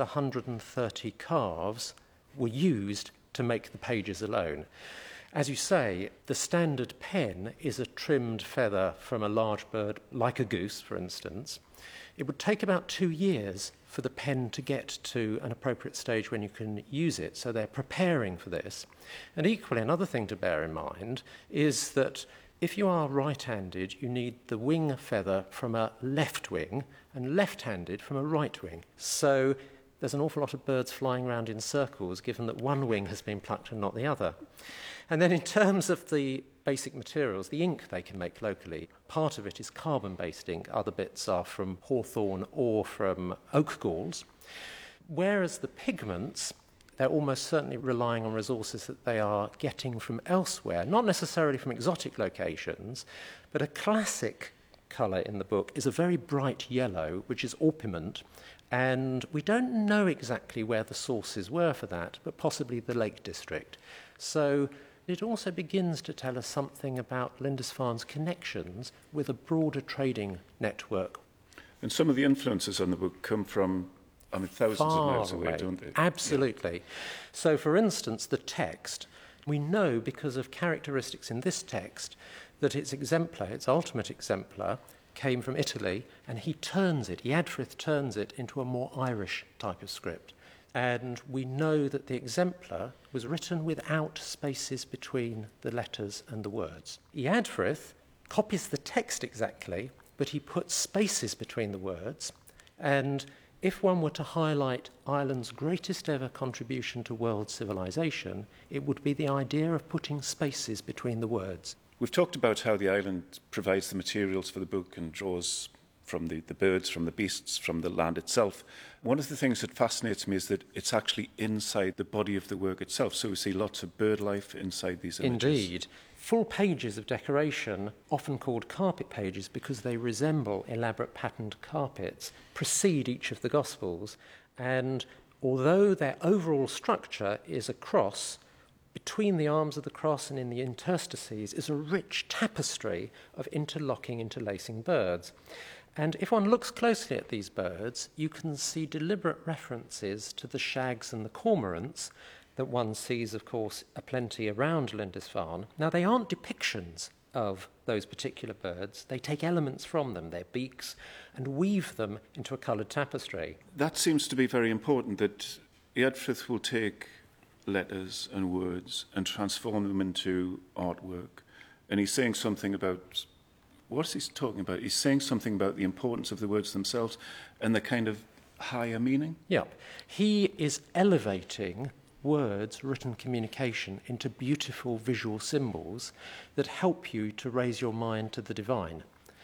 Speaker 11: 130 calves were used to make the pages alone. As you say, the standard pen is a trimmed feather from a large bird, like a goose, for instance. It would take about 2 years for the pen to get to an appropriate stage when you can use it, so they're preparing for this. And equally, another thing to bear in mind is that if you are right-handed, you need the wing feather from a left wing, and left-handed from a right wing. So there's an awful lot of birds flying around in circles, given that one wing has been plucked and not the other. And then in terms of the basic materials, the ink they can make locally, part of it is carbon-based ink, other bits are from hawthorn or from oak galls. Whereas the pigments, they're almost certainly relying on resources that they are getting from elsewhere, not necessarily from exotic locations, but a classic colour in the book is a very bright yellow, which is orpiment, and we don't know exactly where the sources were for that, but possibly the Lake District. So it also begins to tell us something about Lindisfarne's connections with a broader trading network.
Speaker 8: And some of the influences on the book come from, thousands of miles away, don't they?
Speaker 11: Absolutely. Yeah. So, for instance, the text, we know because of characteristics in this text that its exemplar, its ultimate exemplar, came from Italy, and Eadfrith turns it into a more Irish type of script. And we know that the exemplar was written without spaces between the letters and the words. Eadfrith copies the text exactly, but he puts spaces between the words. And if one were to highlight Ireland's greatest ever contribution to world civilization, it would be the idea of putting spaces between the words.
Speaker 8: We've talked about how the island provides the materials for the book and draws from the birds, from the beasts, from the land itself. One of the things that fascinates me is that it's actually inside the body of the work itself. So we see lots of bird life inside these images.
Speaker 11: Indeed. Full pages of decoration, often called carpet pages because they resemble elaborate patterned carpets, precede each of the Gospels. And although their overall structure is a cross, between the arms of the cross and in the interstices is a rich tapestry of interlocking, interlacing birds. And if one looks closely at these birds, you can see deliberate references to the shags and the cormorants that one sees, of course, aplenty around Lindisfarne. Now, they aren't depictions of those particular birds. They take elements from them, their beaks, and weave them into a coloured tapestry.
Speaker 8: That seems to be very important, that Eadfrith will take letters and words and transform them into artwork. And he's saying something about... What is he talking about? He's saying something about the importance of the words themselves and the kind of higher meaning?
Speaker 11: Yeah. He is elevating words, written communication, into beautiful visual symbols that help you to raise your mind to the divine.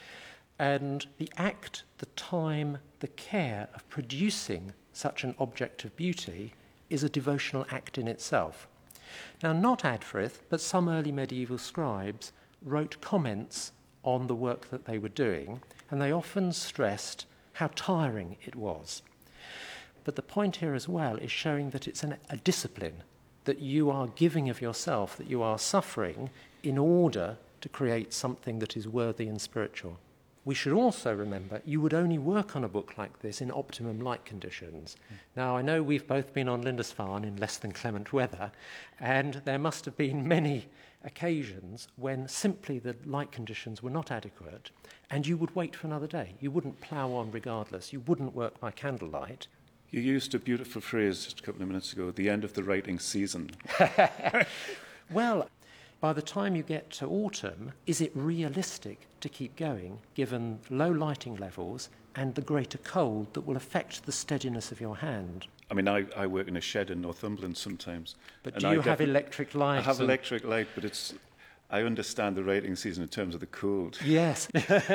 Speaker 11: And the act, the time, the care of producing such an object of beauty is a devotional act in itself. Now, not Eadfrith, but some early medieval scribes wrote comments on the work that they were doing, and they often stressed how tiring it was. But the point here as well is showing that it's a discipline, that you are giving of yourself, that you are suffering in order to create something that is worthy and spiritual. We should also remember you would only work on a book like this in optimum light conditions. Now, I know we've both been on Lindisfarne in less than clement weather, and there must have been many occasions when simply the light conditions were not adequate, and you would wait for another day. You wouldn't plough on regardless. You wouldn't work by candlelight.
Speaker 8: You used a beautiful phrase just a couple of minutes ago, the end of the writing season.
Speaker 11: Well, by the time you get to autumn, is it realistic to keep going, given low lighting levels and the greater cold that will affect the steadiness of your hand?
Speaker 8: I mean, I work in a shed in Northumberland sometimes.
Speaker 11: But do you have electric light?
Speaker 8: I have electric light, but I understand the writing season in terms of the cold.
Speaker 11: Yes.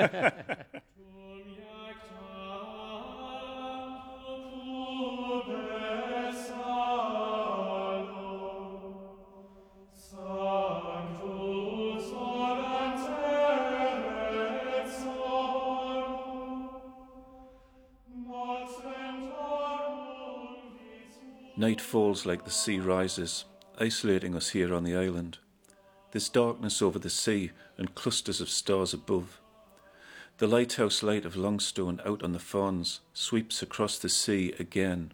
Speaker 8: Night falls like the sea rises, isolating us here on the island. There's darkness over the sea and clusters of stars above. The lighthouse light of Longstone out on the Farns sweeps across the sea again.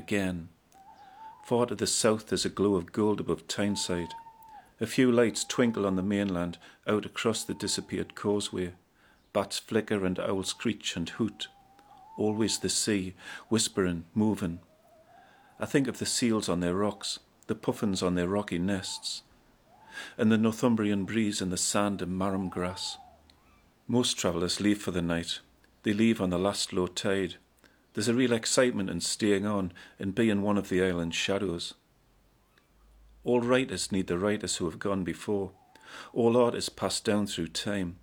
Speaker 8: Far to the south there's a glow of gold above Tyneside. A few lights twinkle on the mainland out across the disappeared causeway. Bats flicker and owls screech and hoot. Always the sea, whispering, moving. I think of the seals on their rocks, the puffins on their rocky nests, and the Northumbrian breeze in the sand and marram grass. Most travellers leave for the night. They leave on the last low tide. There's a real excitement in staying on and being one of the island's shadows. All writers need the writers who have gone before. All art is passed down through time.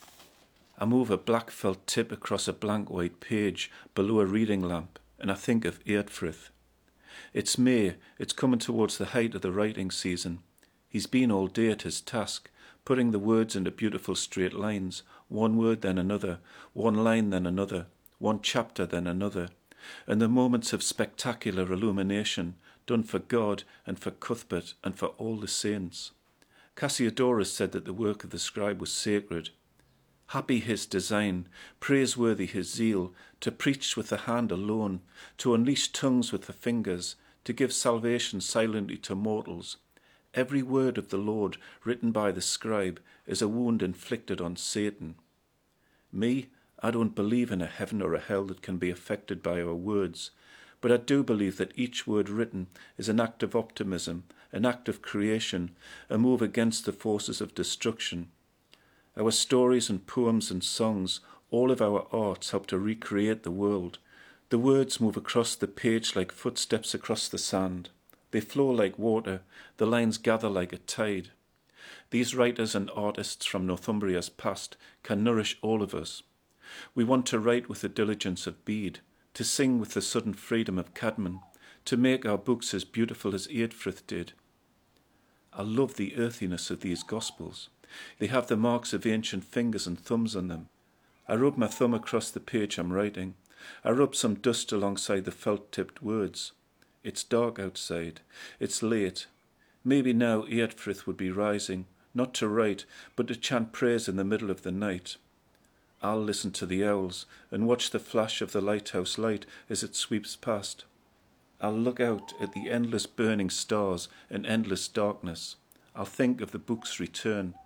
Speaker 8: I move a black felt tip across a blank white page below a reading lamp, and I think of Eardfrith. It's May, it's coming towards the height of the writing season. He's been all day at his task, putting the words into beautiful straight lines, one word then another, one line then another, one chapter then another, and the moments of spectacular illumination done for God and for Cuthbert and for all the saints. Cassiodorus said that the work of the scribe was sacred. Happy his design, praiseworthy his zeal, to preach with the hand alone, to unleash tongues with the fingers, to give salvation silently to mortals. Every word of the Lord written by the scribe is a wound inflicted on Satan. Me, I don't believe in a heaven or a hell that can be affected by our words, but I do believe that each word written is an act of optimism, an act of creation, a move against the forces of destruction. Our stories and poems and songs, all of our arts help to recreate the world. The words move across the page like footsteps across the sand. They flow like water, the lines gather like a tide. These writers and artists from Northumbria's past can nourish all of us. We want to write with the diligence of Bede, to sing with the sudden freedom of Cadman, to make our books as beautiful as Eardfrith did. I love the earthiness of these Gospels. They have the marks of ancient fingers and thumbs on them. I rub my thumb across the page I'm writing. I rub some dust alongside the felt-tipped words. It's dark outside. It's late. Maybe now Eardfrith would be rising, not to write, but to chant praise in the middle of the night. I'll listen to the owls and watch the flash of the lighthouse light as it sweeps past. I'll look out at the endless burning stars and endless darkness. I'll think of the book's return.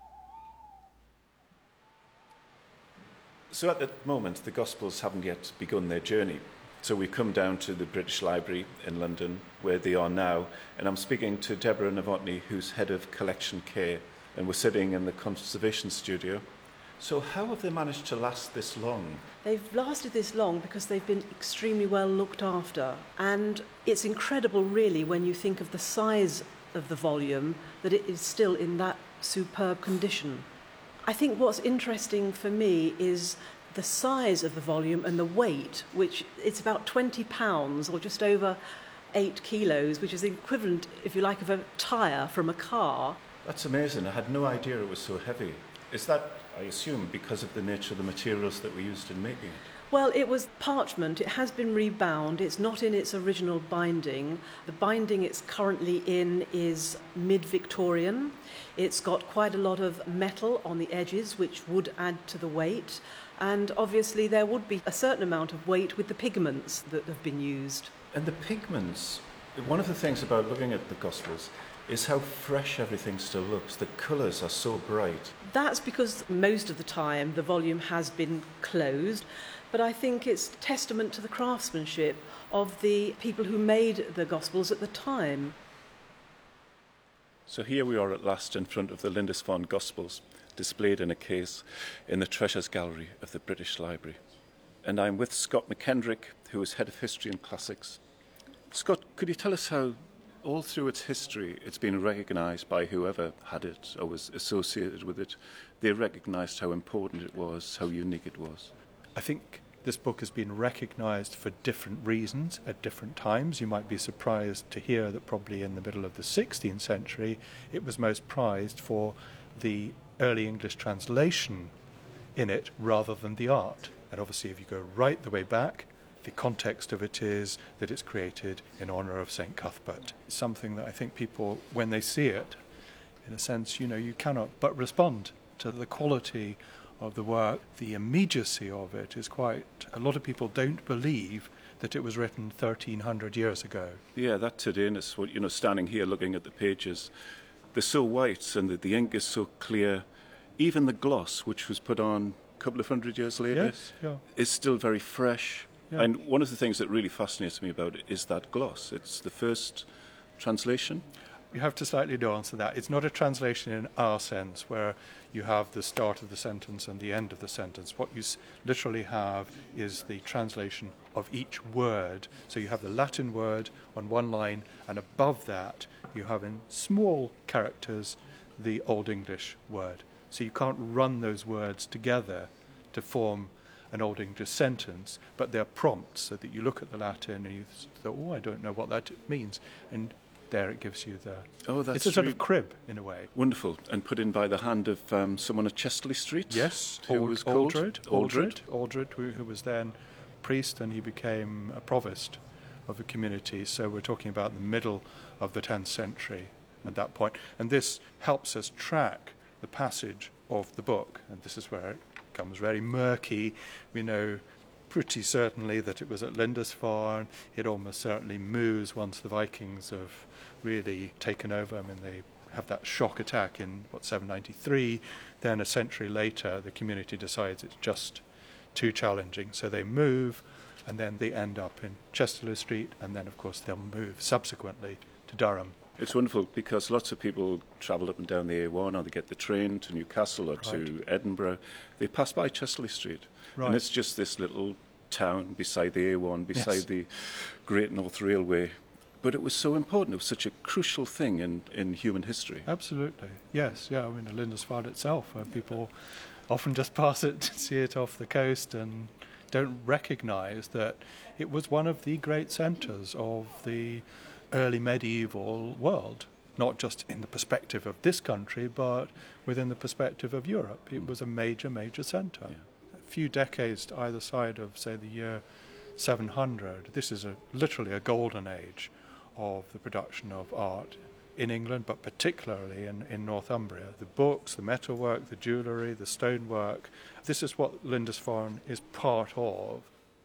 Speaker 8: So at the moment, the Gospels haven't yet begun their journey. So we come down to the British Library in London, where they are now, and I'm speaking to Deborah Novotny, who's head of collection care, and we're sitting in the conservation studio. So how have they managed to last this long?
Speaker 12: They've lasted this long because they've been extremely well looked after. And it's incredible, really, when you think of the size of the volume, that it is still in that superb condition. I think what's interesting for me is the size of the volume and the weight, which it's about 20 pounds or just over 8 kilos, which is the equivalent, if you like, of a tyre from a car.
Speaker 8: That's amazing. I had no idea it was so heavy. Is that, I assume, because of the nature of the materials that were used in making it?
Speaker 12: Well, it was parchment. It has been rebound. It's not in its original binding. The binding it's currently in is mid-Victorian. It's got quite a lot of metal on the edges, which would add to the weight. And obviously there would be a certain amount of weight with the pigments that have been used.
Speaker 8: And the pigments, one of the things about looking at the Gospels is how fresh everything still looks. The colours are so bright.
Speaker 12: That's because most of the time the volume has been closed, but I think it's testament to the craftsmanship of the people who made the Gospels at the time.
Speaker 8: So here we are at last in front of the Lindisfarne Gospels, displayed in a case in the Treasures Gallery of the British Library. And I'm with Scott McKendrick, who is Head of History and Classics. Scott, could you tell us how all through its history it's been recognised by whoever had it or was associated with it? They recognised how important it was, how unique it was.
Speaker 13: I think this book has been recognised for different reasons at different times. You might be surprised to hear that probably in the middle of the 16th century it was most prized for the early English translation in it rather than the art. And obviously if you go right the way back, the context of it is that it's created in honour of St. Cuthbert. It's something that I think people, when they see it, in a sense, you cannot but respond to the quality of the work. The immediacy of it is quite... A lot of people don't believe that it was written 1,300 years ago.
Speaker 8: Yeah, that todayness, standing here looking at the pages, they're so white and the ink is so clear. Even the gloss, which was put on a couple of hundred years later, is still very fresh. Yeah. And one of the things that really fascinates me about it is that gloss. It's the first translation.
Speaker 13: You have to slightly nuance that. It's not a translation in our sense, where you have the start of the sentence and the end of the sentence. What you literally have is the translation of each word. So you have the Latin word on one line, and above that you have in small characters the Old English word. So you can't run those words together to form an Old English sentence, but they're prompts so that you look at the Latin and you thought, I don't know what that means. And there it gives you the...
Speaker 8: Oh, that's
Speaker 13: it's a sort of crib, in a way.
Speaker 8: Wonderful. And put in by the hand of someone at Chesterley Street?
Speaker 13: Yes,
Speaker 8: who was called?
Speaker 13: Aldred, who was then priest, and he became a provost of a community. So we're talking about the middle of the 10th century at that point. And this helps us track the passage of the book. And this is where it becomes very murky. We know pretty certainly that it was at Lindisfarne. It almost certainly moves once the Vikings have really taken over. I mean, they have that shock attack in, 793. Then a century later, the community decides it's just too challenging. So they move, and then they end up in Chesterley Street, and then, of course, they'll move subsequently to Durham.
Speaker 8: It's wonderful because lots of people travel up and down the A1, or they get the train to Newcastle or to Edinburgh. They pass by Chesterley Street. Right. And it's just this little town beside the A1, beside the Great North Railway. But it was so important. It was such a crucial thing in human history.
Speaker 13: Absolutely. Yes, yeah. I mean, Lindisfarne itself, people often just pass it, see it off the coast, and don't recognise that it was one of the great centres of the early medieval world, not just in the perspective of this country, but within the perspective of Europe. It was a major, major centre. Yeah. A few decades to either side of, say, the year 700, this is literally a golden age of the production of art in England, but particularly in Northumbria. The books, the metalwork, the jewellery, the stonework, this is what Lindisfarne is part of.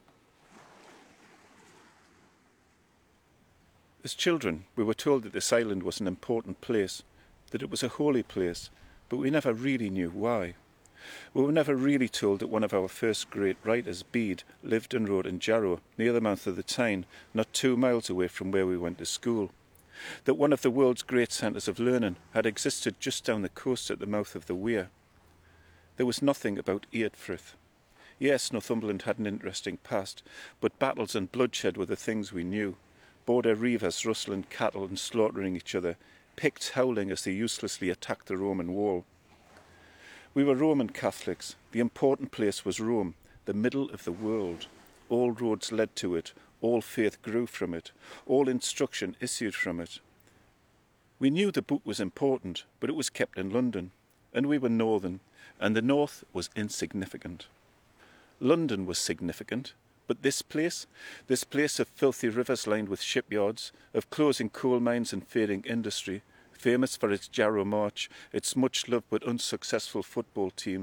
Speaker 8: As children, we were told that this island was an important place, that it was a holy place, but we never really knew why. We were never really told that one of our first great writers, Bede, lived and wrote in Jarrow, near the mouth of the Tyne, not 2 miles away from where we went to school. That one of the world's great centres of learning had existed just down the coast at the mouth of the Wear. There was nothing about Eardfrith. Yes, Northumberland had an interesting past, but battles and bloodshed were the things we knew. Border reivers rustling cattle and slaughtering each other, Picts howling as they uselessly attacked the Roman wall. We were Roman Catholics. The important place was Rome, the middle of the world. All roads led to it, all faith grew from it, all instruction issued from it. We knew the book was important, but it was kept in London, and we were northern, and the north was insignificant. London was significant, but this place of filthy rivers lined with shipyards, of closing coal mines and fading industry, famous for its Jarrow March, its much-loved but unsuccessful football teams,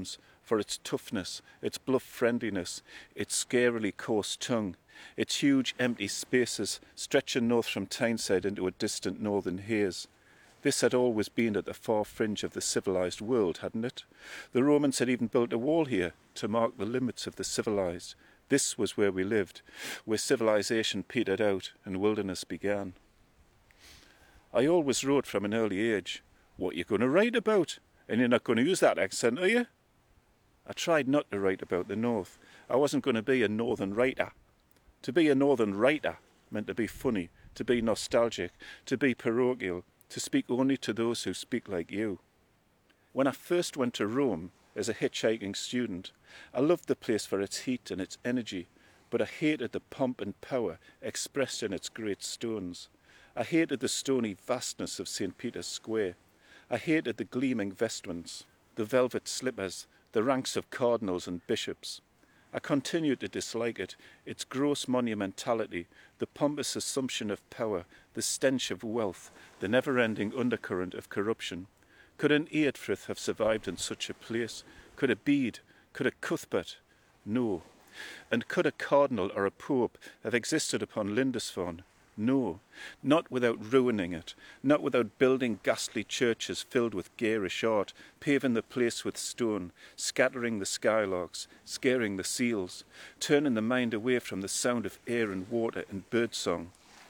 Speaker 8: for its toughness, its bluff friendliness, its scarily coarse tongue, its huge empty spaces stretching north from Tyneside into a distant northern haze. This had always been at the far fringe of the civilised world, hadn't it? The Romans had even built a wall here to mark the limits of the civilised. This was where we lived, where civilisation petered out and wilderness began. I always wrote from an early age, "What you going to write about? And you're not going to use that accent, are you?" I tried not to write about the north. I wasn't going to be a northern writer. To be a northern writer meant to be funny, to be nostalgic, to be parochial, to speak only to those who speak like you. When I first went to Rome as a hitchhiking student, I loved the place for its heat and its energy, but I hated the pomp and power expressed in its great stones. I hated the stony vastness of St. Peter's Square. I hated the gleaming vestments, the velvet slippers, the ranks of cardinals and bishops. I continued to dislike it, its gross monumentality, the pompous assumption of power, the stench of wealth, the never-ending undercurrent of corruption. Could an Eadfrith have survived in such a place? Could a Bede? Could a Cuthbert? No. And could a cardinal or a pope have existed upon Lindisfarne? No, not without ruining it, not without building ghastly churches filled with garish art, paving the place with stone, scattering the skylarks, scaring the seals, turning the mind away from the sound of air and water and birdsong.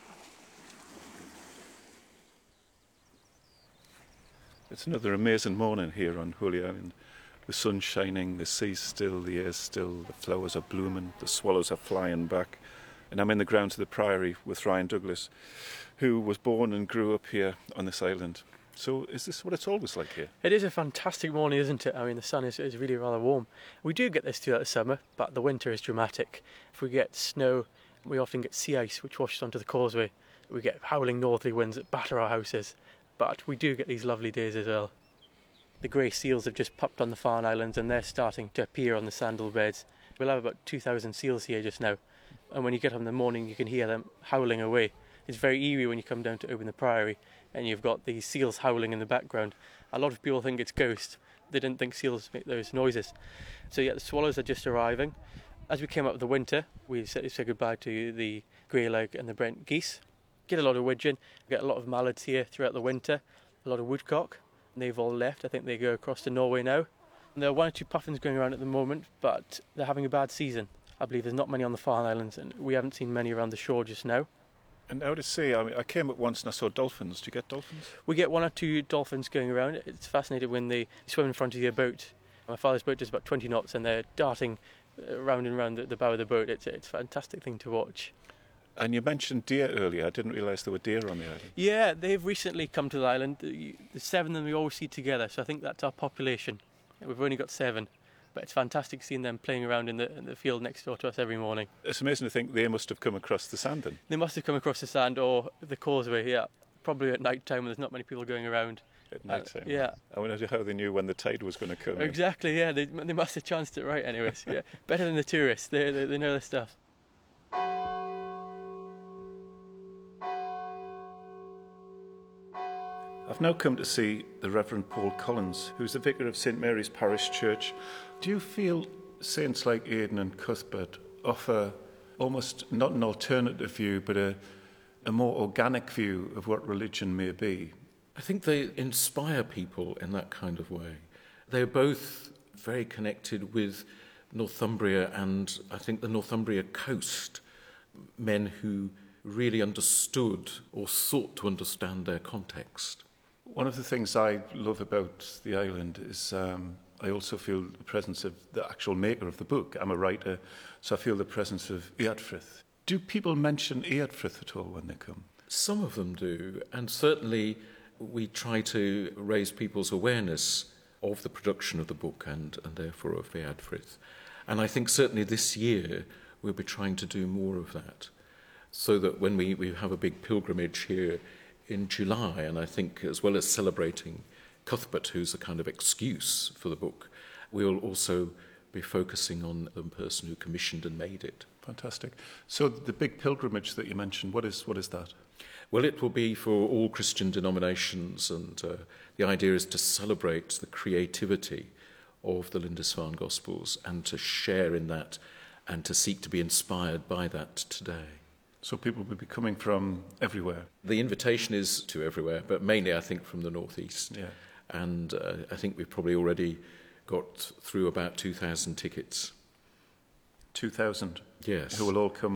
Speaker 8: It's another amazing morning here on Holy Island. The sun's shining, the sea's still, the air's still, the flowers are blooming, the swallows are flying back. And I'm in the grounds of the Priory with Ryan Douglas, who was born and grew up here on this island. So is this what it's always like here?
Speaker 14: It is a fantastic morning, isn't it? I mean, the sun is really rather warm. We do get this throughout the summer, but the winter is dramatic. If we get snow, we often get sea ice, which washes onto the causeway. We get howling northerly winds that batter our houses. But we do get these lovely days as well. The grey seals have just popped on the Farne Islands, and they're starting to appear on the sandal beds. We'll have about 2,000 seals here just now. And when you get up in the morning, you can hear them howling away. It's very eerie when you come down to open the Priory and you've got these seals howling in the background. A lot of people think it's ghosts. They didn't think seals make those noises. So yeah, the swallows are just arriving. As we came out of the winter, we said goodbye to the greylag and the Brent geese. Get a lot of widgeon, get a lot of mallards here throughout the winter, a lot of woodcock. They've all left. I think they go across to Norway now. And there are one or two puffins going around at the moment, but they're having a bad season. I believe there's not many on the Farne Islands, and we haven't seen many around the shore just now.
Speaker 8: And how to say, I came up once and I saw dolphins. Do you get dolphins?
Speaker 14: We get one or two dolphins going around. It's fascinating when they swim in front of your boat. My father's boat does about 20 knots, and they're darting round and round the bow of the boat. It's a fantastic thing to watch.
Speaker 8: And you mentioned deer earlier. I didn't realise there were deer on the island.
Speaker 14: Yeah, they've recently come to the island. The 7 of them we always see together, so I think that's our population. We've only got 7. But it's fantastic seeing them playing around in the field next door to us every morning.
Speaker 8: It's amazing to think they must have come across the sand then.
Speaker 14: They must have come across the sand or the causeway, yeah. Probably at night time when there's not many people going around.
Speaker 8: At night time?
Speaker 14: Yeah.
Speaker 8: I wonder how they knew when the tide was going to come.
Speaker 14: Exactly, yeah. They must have chanced it right anyways. Yeah. Better than the tourists. They know their stuff.
Speaker 8: I've now come to see the Reverend Paul Collins, who's the vicar of St Mary's Parish Church. Do you feel saints like Aidan and Cuthbert offer almost not an alternative view, but a more organic view of what religion may be?
Speaker 15: I think they inspire people in that kind of way. They're both very connected with Northumbria and I think the Northumbria coast, men who really understood or sought to understand their context.
Speaker 8: One of the things I love about the island is I also feel the presence of the actual maker of the book. I'm a writer, so I feel the presence of Eadfrith. Do people mention Eadfrith at all when they come?
Speaker 15: Some of them do, and certainly we try to raise people's awareness of the production of the book and therefore of Eadfrith. And I think certainly this year we'll be trying to do more of that, so that when we have a big pilgrimage here in July, and I think as well as celebrating Cuthbert, who's a kind of excuse for the book, we'll also be focusing on the person who commissioned and made it.
Speaker 8: Fantastic. So the big pilgrimage that you mentioned, what is that?
Speaker 15: Well, it will be for all Christian denominations, and the idea is to celebrate the creativity of the Lindisfarne Gospels and to share in that and to seek to be inspired by that today.
Speaker 8: So people will be coming from everywhere.
Speaker 15: The invitation is to everywhere, but mainly I think from the northeast.
Speaker 8: Yeah.
Speaker 15: And I think we've probably already got through about 2,000 tickets.
Speaker 8: 2,000?
Speaker 15: Yes.
Speaker 8: Who will all come